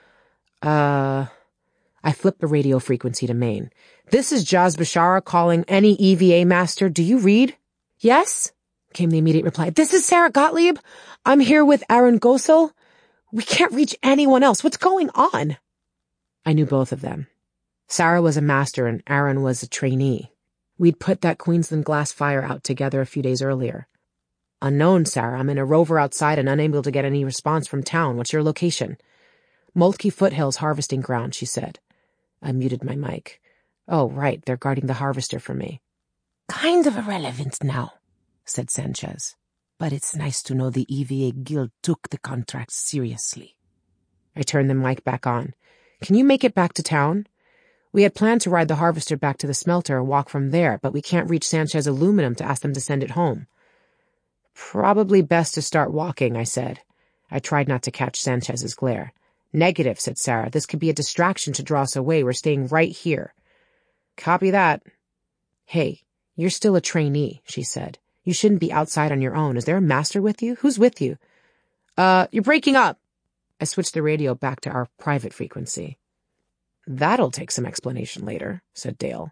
Uh... I flipped the radio frequency to main. This is Jaz Bashara calling any E V A master. Do you read? Yes? Came the immediate reply. This is Sarah Gottlieb. I'm here with Aaron Gosel. We can't reach anyone else. What's going on? I knew both of them. Sarah was a master and Aaron was a trainee. We'd put that Queensland glass fire out together a few days earlier. Unknown, Sarah. I'm in a rover outside and unable to get any response from town. What's your location? Moltke Foothills harvesting ground, she said. I muted my mic. Oh, right, they're guarding the harvester for me. Kind of irrelevant now, said Sanchez. But it's nice to know the E V A Guild took the contract seriously. I turned the mic back on. Can you make it back to town? We had planned to ride the harvester back to the smelter and walk from there, but we can't reach Sanchez Aluminum to ask them to send it home. Probably best to start walking, I said. I tried not to catch Sanchez's glare. Negative, said Sarah. This could be a distraction to draw us away. We're staying right here. Copy that. Hey, you're still a trainee, she said. You shouldn't be outside on your own. Is there a master with you? Who's with you? Uh, you're breaking up. I switched the radio back to our private frequency. That'll take some explanation later, said Dale.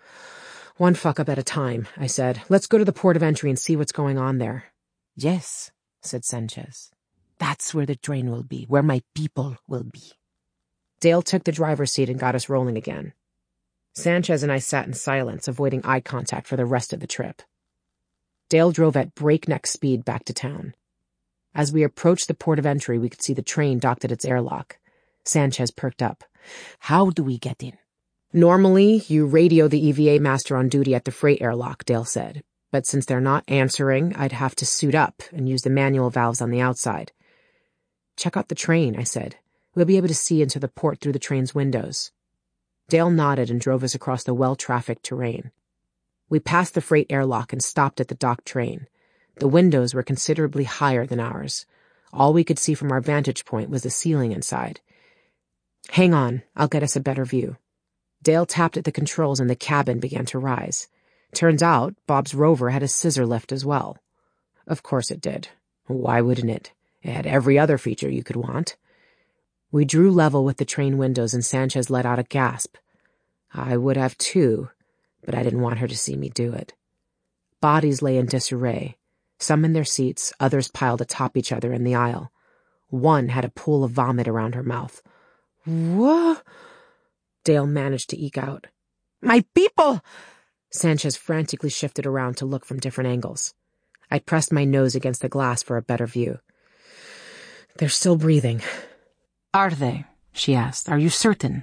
One fuck-up at a time, I said. Let's go to the port of entry and see what's going on there. Yes, said Sanchez. That's where the train will be, where my people will be. Dale took the driver's seat and got us rolling again. Sanchez and I sat in silence, avoiding eye contact for the rest of the trip. Dale drove at breakneck speed back to town. As we approached the port of entry, we could see the train docked at its airlock. Sanchez perked up. How do we get in? Normally, you radio the E V A master on duty at the freight airlock, Dale said. But since they're not answering, I'd have to suit up and use the manual valves on the outside. Check out the train, I said. We'll be able to see into the port through the train's windows. Dale nodded and drove us across the well-trafficked terrain. We passed the freight airlock and stopped at the docked train. The windows were considerably higher than ours. All we could see from our vantage point was the ceiling inside. Hang on, I'll get us a better view. Dale tapped at the controls and the cabin began to rise. Turns out, Bob's Rover had a scissor lift as well. Of course it did. Why wouldn't it? It had every other feature you could want. We drew level with the train windows and Sanchez let out a gasp. I would have too, but I didn't want her to see me do it. Bodies lay in disarray. Some in their seats, others piled atop each other in the aisle. One had a pool of vomit around her mouth. What? Dale managed to eke out. My people! Sanchez frantically shifted around to look from different angles. I pressed my nose against the glass for a better view. They're still breathing. Are they? She asked. Are you certain?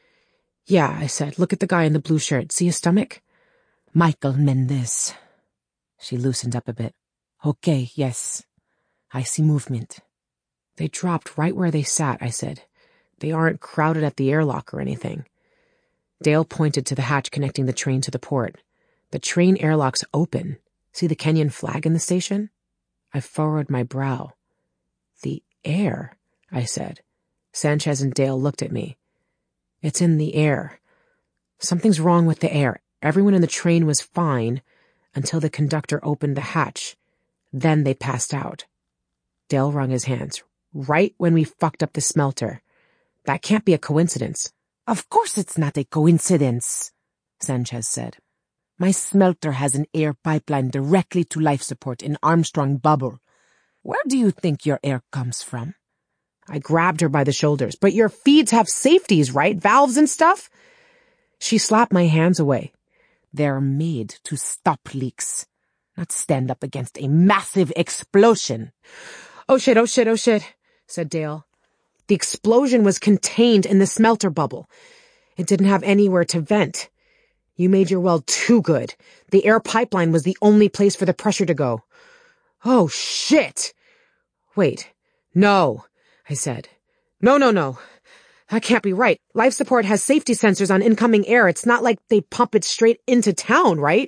Yeah, I said. Look at the guy in the blue shirt. See his stomach? Michael Mendez. She loosened up a bit. Okay, yes. I see movement. They dropped right where they sat, I said. They aren't crowded at the airlock or anything. Dale pointed to the hatch connecting the train to the port. The train airlock's open. See the Kenyan flag in the station? I furrowed my brow. The air, I said. Sanchez and Dale looked at me. It's in the air. Something's wrong with the air. Everyone in the train was fine until the conductor opened the hatch. Then they passed out. Dale wrung his hands. Right when we fucked up the smelter. That can't be a coincidence. Of course it's not a coincidence, Sanchez said. My smelter has an air pipeline directly to life support in Armstrong Bubble. Where do you think your air comes from? I grabbed her by the shoulders. But your feeds have safeties, right? Valves and stuff? She slapped my hands away. They're made to stop leaks, not stand up against a massive explosion. Oh shit, oh shit, oh shit, said Dale. The explosion was contained in the smelter bubble. It didn't have anywhere to vent. You made your well too good. The air pipeline was the only place for the pressure to go. Oh, shit! Wait. No, I said. No, no, no. That can't be right. Life support has safety sensors on incoming air. It's not like they pump it straight into town, right?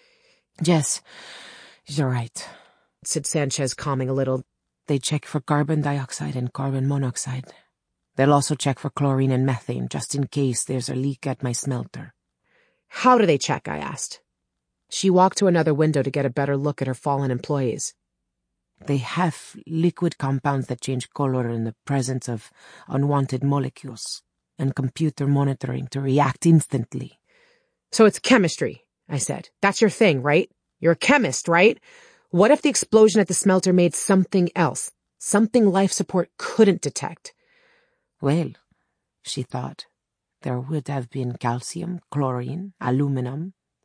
Yes, you're right, said Sanchez, calming a little. They check for carbon dioxide and carbon monoxide. They'll also check for chlorine and methane, just in case there's a leak at my smelter. How do they check? I asked. She walked to another window to get a better look at her fallen employees. They have liquid compounds that change color in the presence of unwanted molecules, and computer monitoring to react instantly. So it's chemistry, I said. That's your thing, right? You're a chemist, right? What if the explosion at the smelter made something else? Something life support couldn't detect? Well, she thought, there would have been calcium, chlorine, aluminum,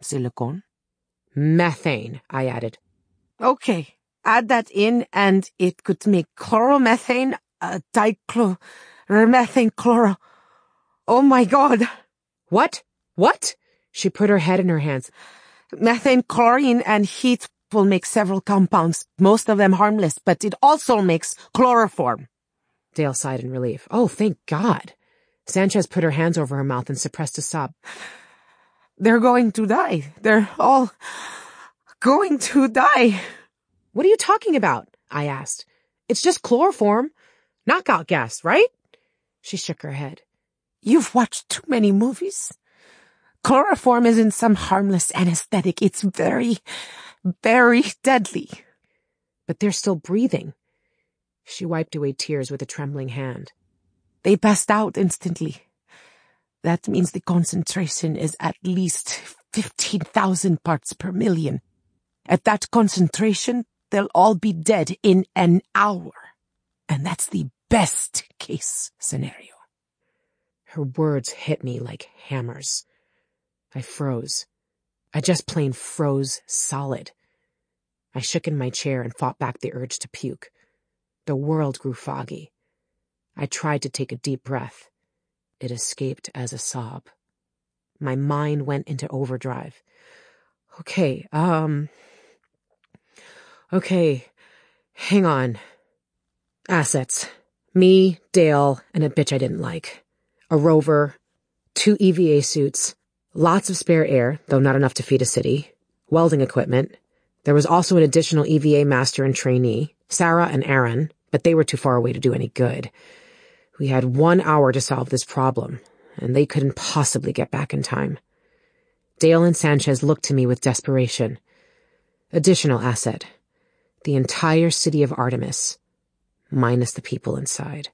Silicone. Methane, I added. Okay, add that in and it could make chloromethane, uh, dichloromethane chloro. Oh my God. What? What? She put her head in her hands. Methane, chlorine, and heat will make several compounds, most of them harmless, but it also makes chloroform. Dale sighed in relief. Oh, thank God. Sanchez put her hands over her mouth and suppressed a sob. They're going to die. They're all going to die. What are you talking about? I asked. It's just chloroform. Knockout gas, right? She shook her head. You've watched too many movies. Chloroform isn't some harmless anesthetic. It's very, very deadly. But they're still breathing. She wiped away tears with a trembling hand. They passed out instantly. That means the concentration is at least fifteen thousand parts per million. At that concentration, they'll all be dead in an hour. And that's the best case scenario. Her words hit me like hammers. I froze. I just plain froze solid. I shook in my chair and fought back the urge to puke. The world grew foggy. I tried to take a deep breath. It escaped as a sob. My mind went into overdrive. Okay, um... Okay, hang on. Assets. Me, Dale, and a bitch I didn't like. A rover, two E V A suits, lots of spare air, though not enough to feed a city, welding equipment. There was also an additional E V A master and trainee, Sarah and Aaron, but they were too far away to do any good. We had one hour to solve this problem, and they couldn't possibly get back in time. Dale and Sanchez looked to me with desperation. Additional asset. The entire city of Artemis, minus the people inside.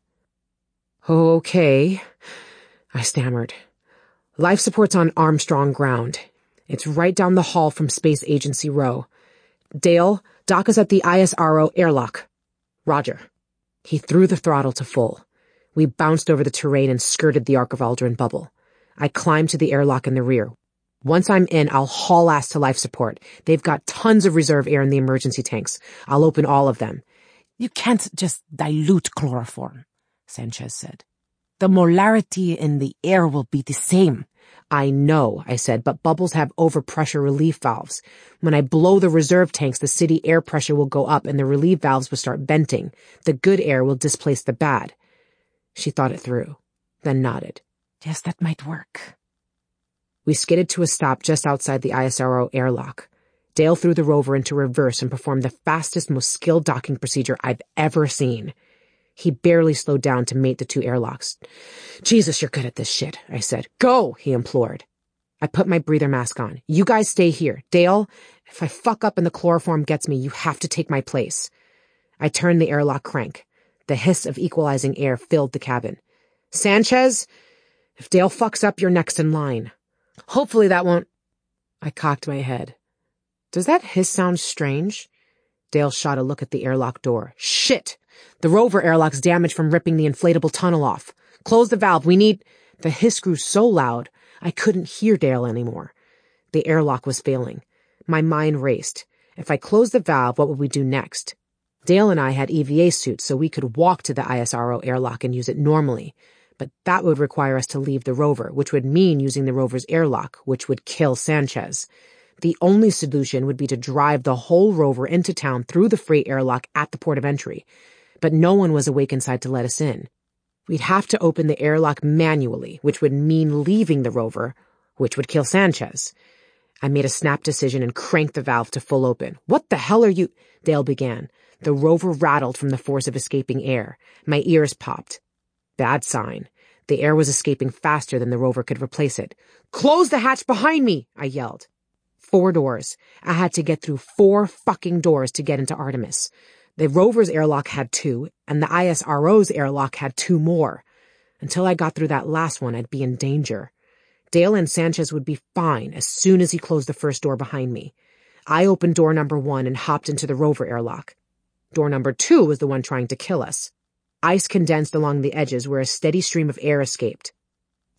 Okay, I stammered. Life support's on Armstrong ground. It's right down the hall from Space Agency Row. Dale, dock us at the I S R O airlock. Roger. He threw the throttle to full. We bounced over the terrain and skirted the Ark of Aldrin bubble. I climbed to the airlock in the rear. Once I'm in, I'll haul ass to life support. They've got tons of reserve air in the emergency tanks. I'll open all of them. You can't just dilute chloroform, Sanchez said. The molarity in the air will be the same. I know, I said, but bubbles have overpressure relief valves. When I blow the reserve tanks, the city air pressure will go up and the relief valves will start venting. The good air will displace the bad. She thought it through, then nodded. Yes, that might work. We skidded to a stop just outside the I S R O airlock. Dale threw the rover into reverse and performed the fastest, most skilled docking procedure I've ever seen. He barely slowed down to mate the two airlocks. Jesus, you're good at this shit, I said. Go, he implored. I put my breather mask on. You guys stay here. Dale, if I fuck up and the chloroform gets me, you have to take my place. I turned the airlock crank. The hiss of equalizing air filled the cabin. Sanchez, if Dale fucks up, you're next in line. Hopefully that won't... I cocked my head. Does that hiss sound strange? Dale shot a look at the airlock door. Shit! The rover airlock's damaged from ripping the inflatable tunnel off. Close the valve. We need... The hiss grew so loud, I couldn't hear Dale anymore. The airlock was failing. My mind raced. If I closed the valve, what would we do next? Dale and I had E V A suits, so we could walk to the I S R O airlock and use it normally. But that would require us to leave the rover, which would mean using the rover's airlock, which would kill Sanchez. The only solution would be to drive the whole rover into town through the freight airlock at the port of entry. But no one was awake inside to let us in. We'd have to open the airlock manually, which would mean leaving the rover, which would kill Sanchez. I made a snap decision and cranked the valve to full open. What the hell are you... Dale began. The rover rattled from the force of escaping air. My ears popped. Bad sign. The air was escaping faster than the rover could replace it. Close the hatch behind me, I yelled. Four doors. I had to get through four fucking doors to get into Artemis. The rover's airlock had two, and the I S R O's airlock had two more. Until I got through that last one, I'd be in danger. Dale and Sanchez would be fine as soon as he closed the first door behind me. I opened door number one and hopped into the rover airlock. Door number two was the one trying to kill us. Ice condensed along the edges where a steady stream of air escaped.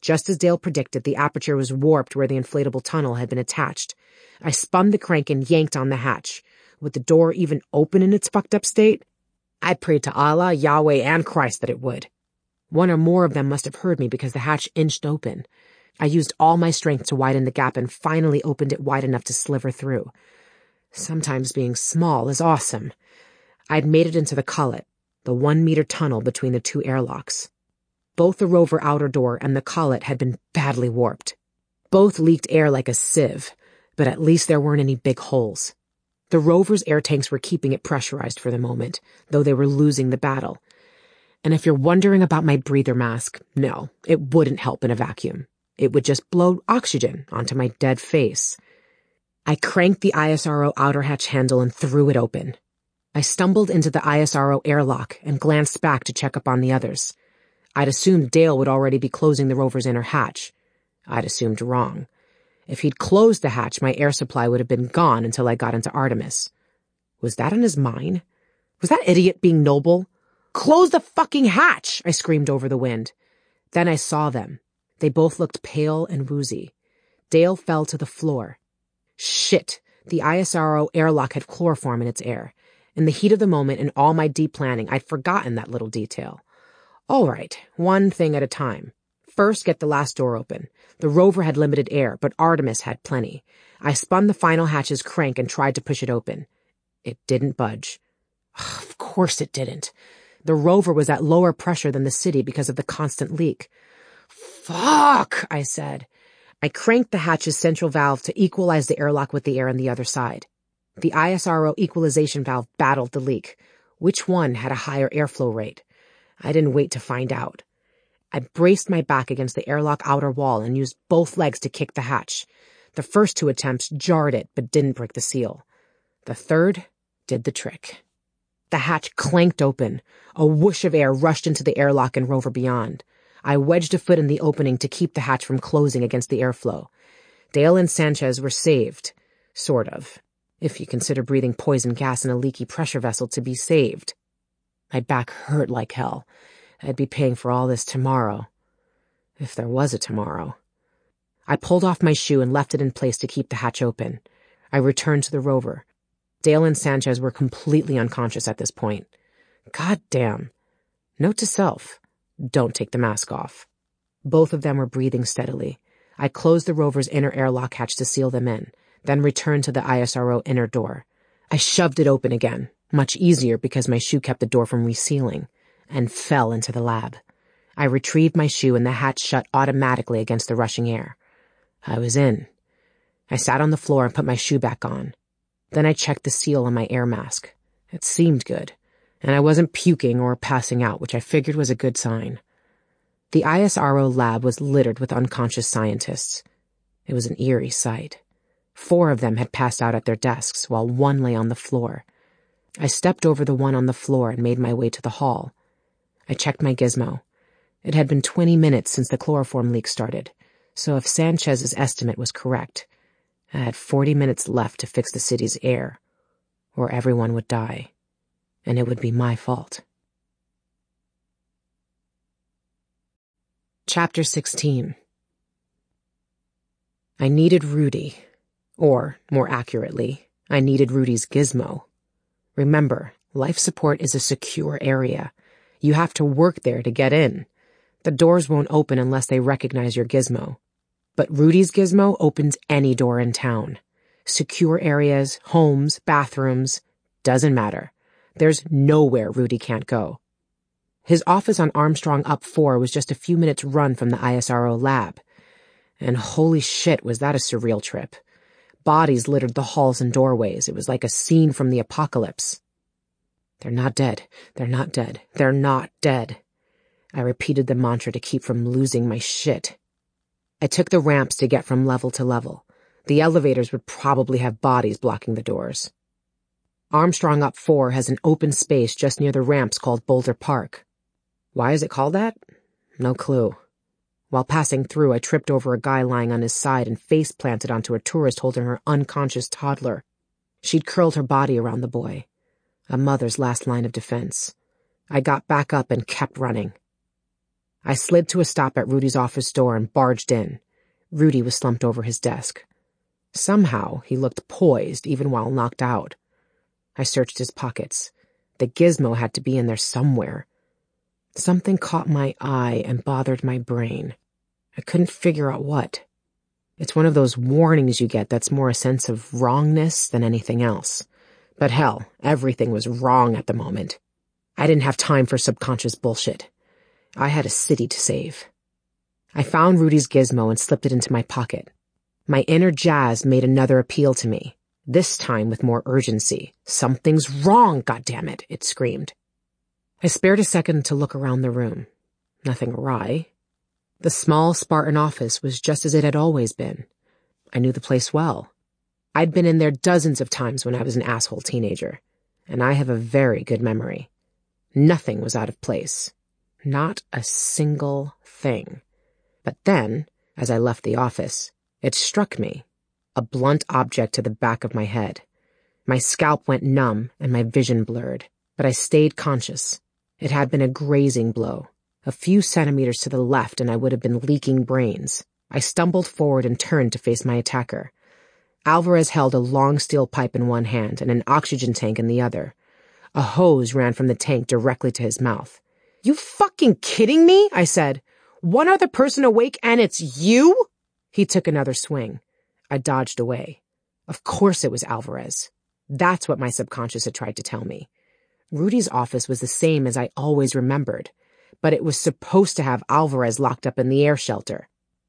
Just as Dale predicted, the aperture was warped where the inflatable tunnel had been attached. I spun the crank and yanked on the hatch. Would the door even open in its fucked up state? I prayed to Allah, Yahweh, and Christ that it would. One or more of them must have heard me because the hatch inched open. I used all my strength to widen the gap and finally opened it wide enough to sliver through. Sometimes being small is awesome. I'd made it into the cullet, the one-meter tunnel between the two airlocks. Both the rover outer door and the cullet had been badly warped. Both leaked air like a sieve, but at least there weren't any big holes. The rover's air tanks were keeping it pressurized for the moment, though they were losing the battle. And if you're wondering about my breather mask, no, it wouldn't help in a vacuum. It would just blow oxygen onto my dead face. I cranked the I S R O outer hatch handle and threw it open. I stumbled into the I S R O airlock and glanced back to check up on the others. I'd assumed Dale would already be closing the rover's inner hatch. I'd assumed wrong. If he'd closed the hatch, my air supply would have been gone until I got into Artemis. Was that on his mind? Was that idiot being noble? Close the fucking hatch! I screamed over the wind. Then I saw them. They both looked pale and woozy. Dale fell to the floor. Shit! The I S R O airlock had chloroform in its air. In the heat of the moment and all my deep planning, I'd forgotten that little detail. All right, one thing at a time. First, get the last door open. The rover had limited air, but Artemis had plenty. I spun the final hatch's crank and tried to push it open. It didn't budge. Of course it didn't. The rover was at lower pressure than the city because of the constant leak. Fuck, I said. I cranked the hatch's central valve to equalize the airlock with the air on the other side. The I S R O equalization valve battled the leak. Which one had a higher airflow rate? I didn't wait to find out. I braced my back against the airlock outer wall and used both legs to kick the hatch. The first two attempts jarred it but didn't break the seal. The third did the trick. The hatch clanked open. A whoosh of air rushed into the airlock and rover beyond. I wedged a foot in the opening to keep the hatch from closing against the airflow. Dale and Sanchez were saved. Sort of. If you consider breathing poison gas in a leaky pressure vessel to be saved. My back hurt like hell. I'd be paying for all this tomorrow. If there was a tomorrow. I pulled off my shoe and left it in place to keep the hatch open. I returned to the rover. Dale and Sanchez were completely unconscious at this point. God damn. Note to self. Don't take the mask off. Both of them were breathing steadily. I closed the rover's inner airlock hatch to seal them in, then returned to the I S R O inner door. I shoved it open again, much easier because my shoe kept the door from resealing, and fell into the lab. I retrieved my shoe and the hatch shut automatically against the rushing air. I was in. I sat on the floor and put my shoe back on. Then I checked the seal on my air mask. It seemed good, and I wasn't puking or passing out, which I figured was a good sign. The I S R O lab was littered with unconscious scientists. It was an eerie sight. Four of them had passed out at their desks, while one lay on the floor. I stepped over the one on the floor and made my way to the hall. I checked my gizmo. It had been twenty minutes since the chloroform leak started, so if Sanchez's estimate was correct, I had forty minutes left to fix the city's air, or everyone would die, and it would be my fault. Chapter sixteen. I needed Rudy, or, more accurately, I needed Rudy's gizmo. Remember, life support is a secure area. You have to work there to get in. The doors won't open unless they recognize your gizmo. But Rudy's gizmo opens any door in town. Secure areas, homes, bathrooms, doesn't matter. There's nowhere Rudy can't go. His office on Armstrong Up four was just a few minutes' run from the I S R O lab. And holy shit, was that a surreal trip. Bodies littered the halls and doorways. It was like a scene from the apocalypse. They're not dead. They're not dead. They're not dead. I repeated the mantra to keep from losing my shit. I took the ramps to get from level to level. The elevators would probably have bodies blocking the doors. Armstrong Up four has an open space just near the ramps called Boulder Park. Why is it called that? No clue. While passing through, I tripped over a guy lying on his side and face planted onto a tourist holding her unconscious toddler. She'd curled her body around the boy. A mother's last line of defense. I got back up and kept running. I slid to a stop at Rudy's office door and barged in. Rudy was slumped over his desk. Somehow, he looked poised even while knocked out. I searched his pockets. The gizmo had to be in there somewhere. Something caught my eye and bothered my brain. I couldn't figure out what. It's one of those warnings you get that's more a sense of wrongness than anything else. But hell, everything was wrong at the moment. I didn't have time for subconscious bullshit. I had a city to save. I found Rudy's gizmo and slipped it into my pocket. My inner Jazz made another appeal to me, this time with more urgency. Something's wrong, goddammit, it screamed. I spared a second to look around the room. Nothing awry. The small Spartan office was just as it had always been. I knew the place well. I'd been in there dozens of times when I was an asshole teenager, and I have a very good memory. Nothing was out of place. Not a single thing. But then, as I left the office, it struck me, a blunt object to the back of my head. My scalp went numb and my vision blurred, but I stayed conscious. It had been a grazing blow. A few centimeters to the left and I would have been leaking brains. I stumbled forward and turned to face my attacker. Alvarez held a long steel pipe in one hand and an oxygen tank in the other. A hose ran from the tank directly to his mouth. "You fucking kidding me?" I said. "One other person awake and it's you?" He took another swing. I dodged away. Of course it was Alvarez. That's what my subconscious had tried to tell me. Rudy's office was the same as I always remembered, but it was supposed to have Alvarez locked up in the air shelter.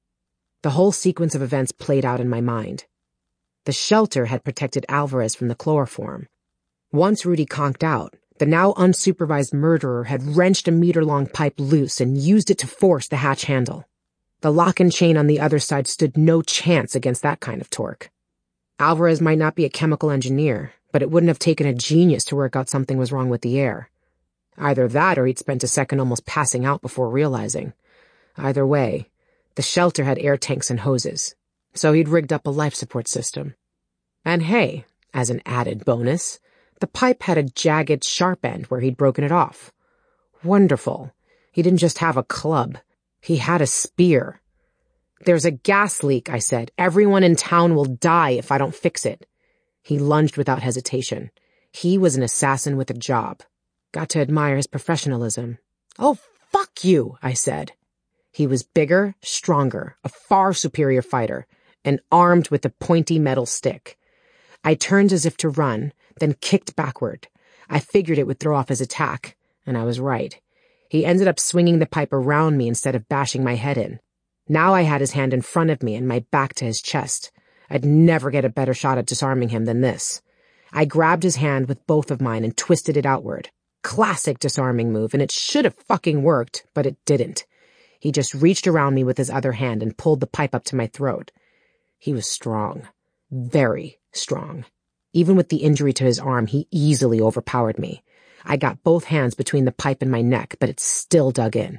The whole sequence of events played out in my mind. The shelter had protected Alvarez from the chloroform. Once Rudy conked out, the now unsupervised murderer had wrenched a meter-long pipe loose and used it to force the hatch handle. The lock and chain on the other side stood no chance against that kind of torque. Alvarez might not be a chemical engineer, but it wouldn't have taken a genius to work out something was wrong with the air. Either that or he'd spent a second almost passing out before realizing. Either way, the shelter had air tanks and hoses, so he'd rigged up a life support system. And hey, as an added bonus, the pipe had a jagged, sharp end where he'd broken it off. Wonderful. He didn't just have a club. He had a spear. "There's a gas leak," I said. "Everyone in town will die if I don't fix it." He lunged without hesitation. He was an assassin with a job. Got to admire his professionalism. "Oh, fuck you," I said. He was bigger, stronger, a far superior fighter, and armed with a pointy metal stick. I turned as if to run, then kicked backward. I figured it would throw off his attack, and I was right. He ended up swinging the pipe around me instead of bashing my head in. Now I had his hand in front of me and my back to his chest. I'd never get a better shot at disarming him than this. I grabbed his hand with both of mine and twisted it outward. Classic disarming move, and it should have fucking worked, but it didn't. He just reached around me with his other hand and pulled the pipe up to my throat. He was strong. Very strong. Even with the injury to his arm, he easily overpowered me. I got both hands between the pipe and my neck, but it still dug in.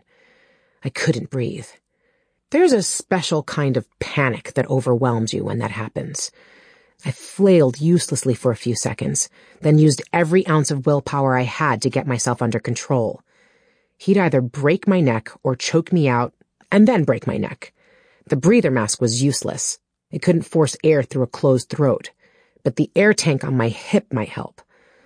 I couldn't breathe. There's a special kind of panic that overwhelms you when that happens. I flailed uselessly for a few seconds, then used every ounce of willpower I had to get myself under control. He'd either break my neck or choke me out, and then break my neck. The breather mask was useless. It couldn't force air through a closed throat, but the air tank on my hip might help.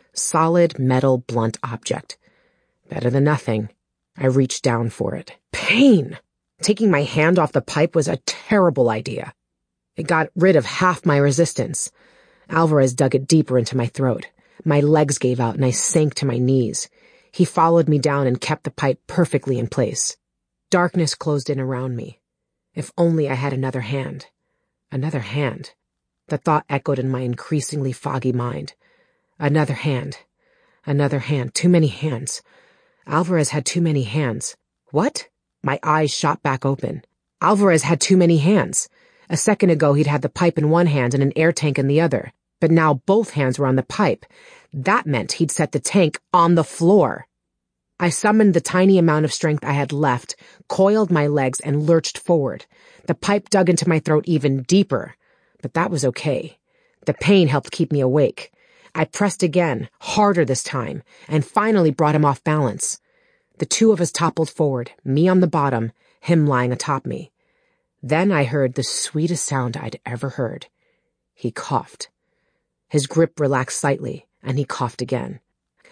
Solid, metal, blunt object. Better than nothing. I reached down for it. Pain! Taking my hand off the pipe was a terrible idea. It got rid of half my resistance. Alvarez dug it deeper into my throat. My legs gave out and I sank to my knees. He followed me down and kept the pipe perfectly in place. Darkness closed in around me. If only I had another hand. Another hand. The thought echoed in my increasingly foggy mind. Another hand. Another hand. Too many hands. Alvarez had too many hands. What? My eyes shot back open. Alvarez had too many hands. A second ago he'd had the pipe in one hand and an air tank in the other, but now both hands were on the pipe. That meant he'd set the tank on the floor. I summoned the tiny amount of strength I had left, coiled my legs, and lurched forward. The pipe dug into my throat even deeper, but that was okay. The pain helped keep me awake. I pressed again, harder this time, and finally brought him off balance. The two of us toppled forward, me on the bottom, him lying atop me. Then I heard the sweetest sound I'd ever heard. He coughed. His grip relaxed slightly, and he coughed again.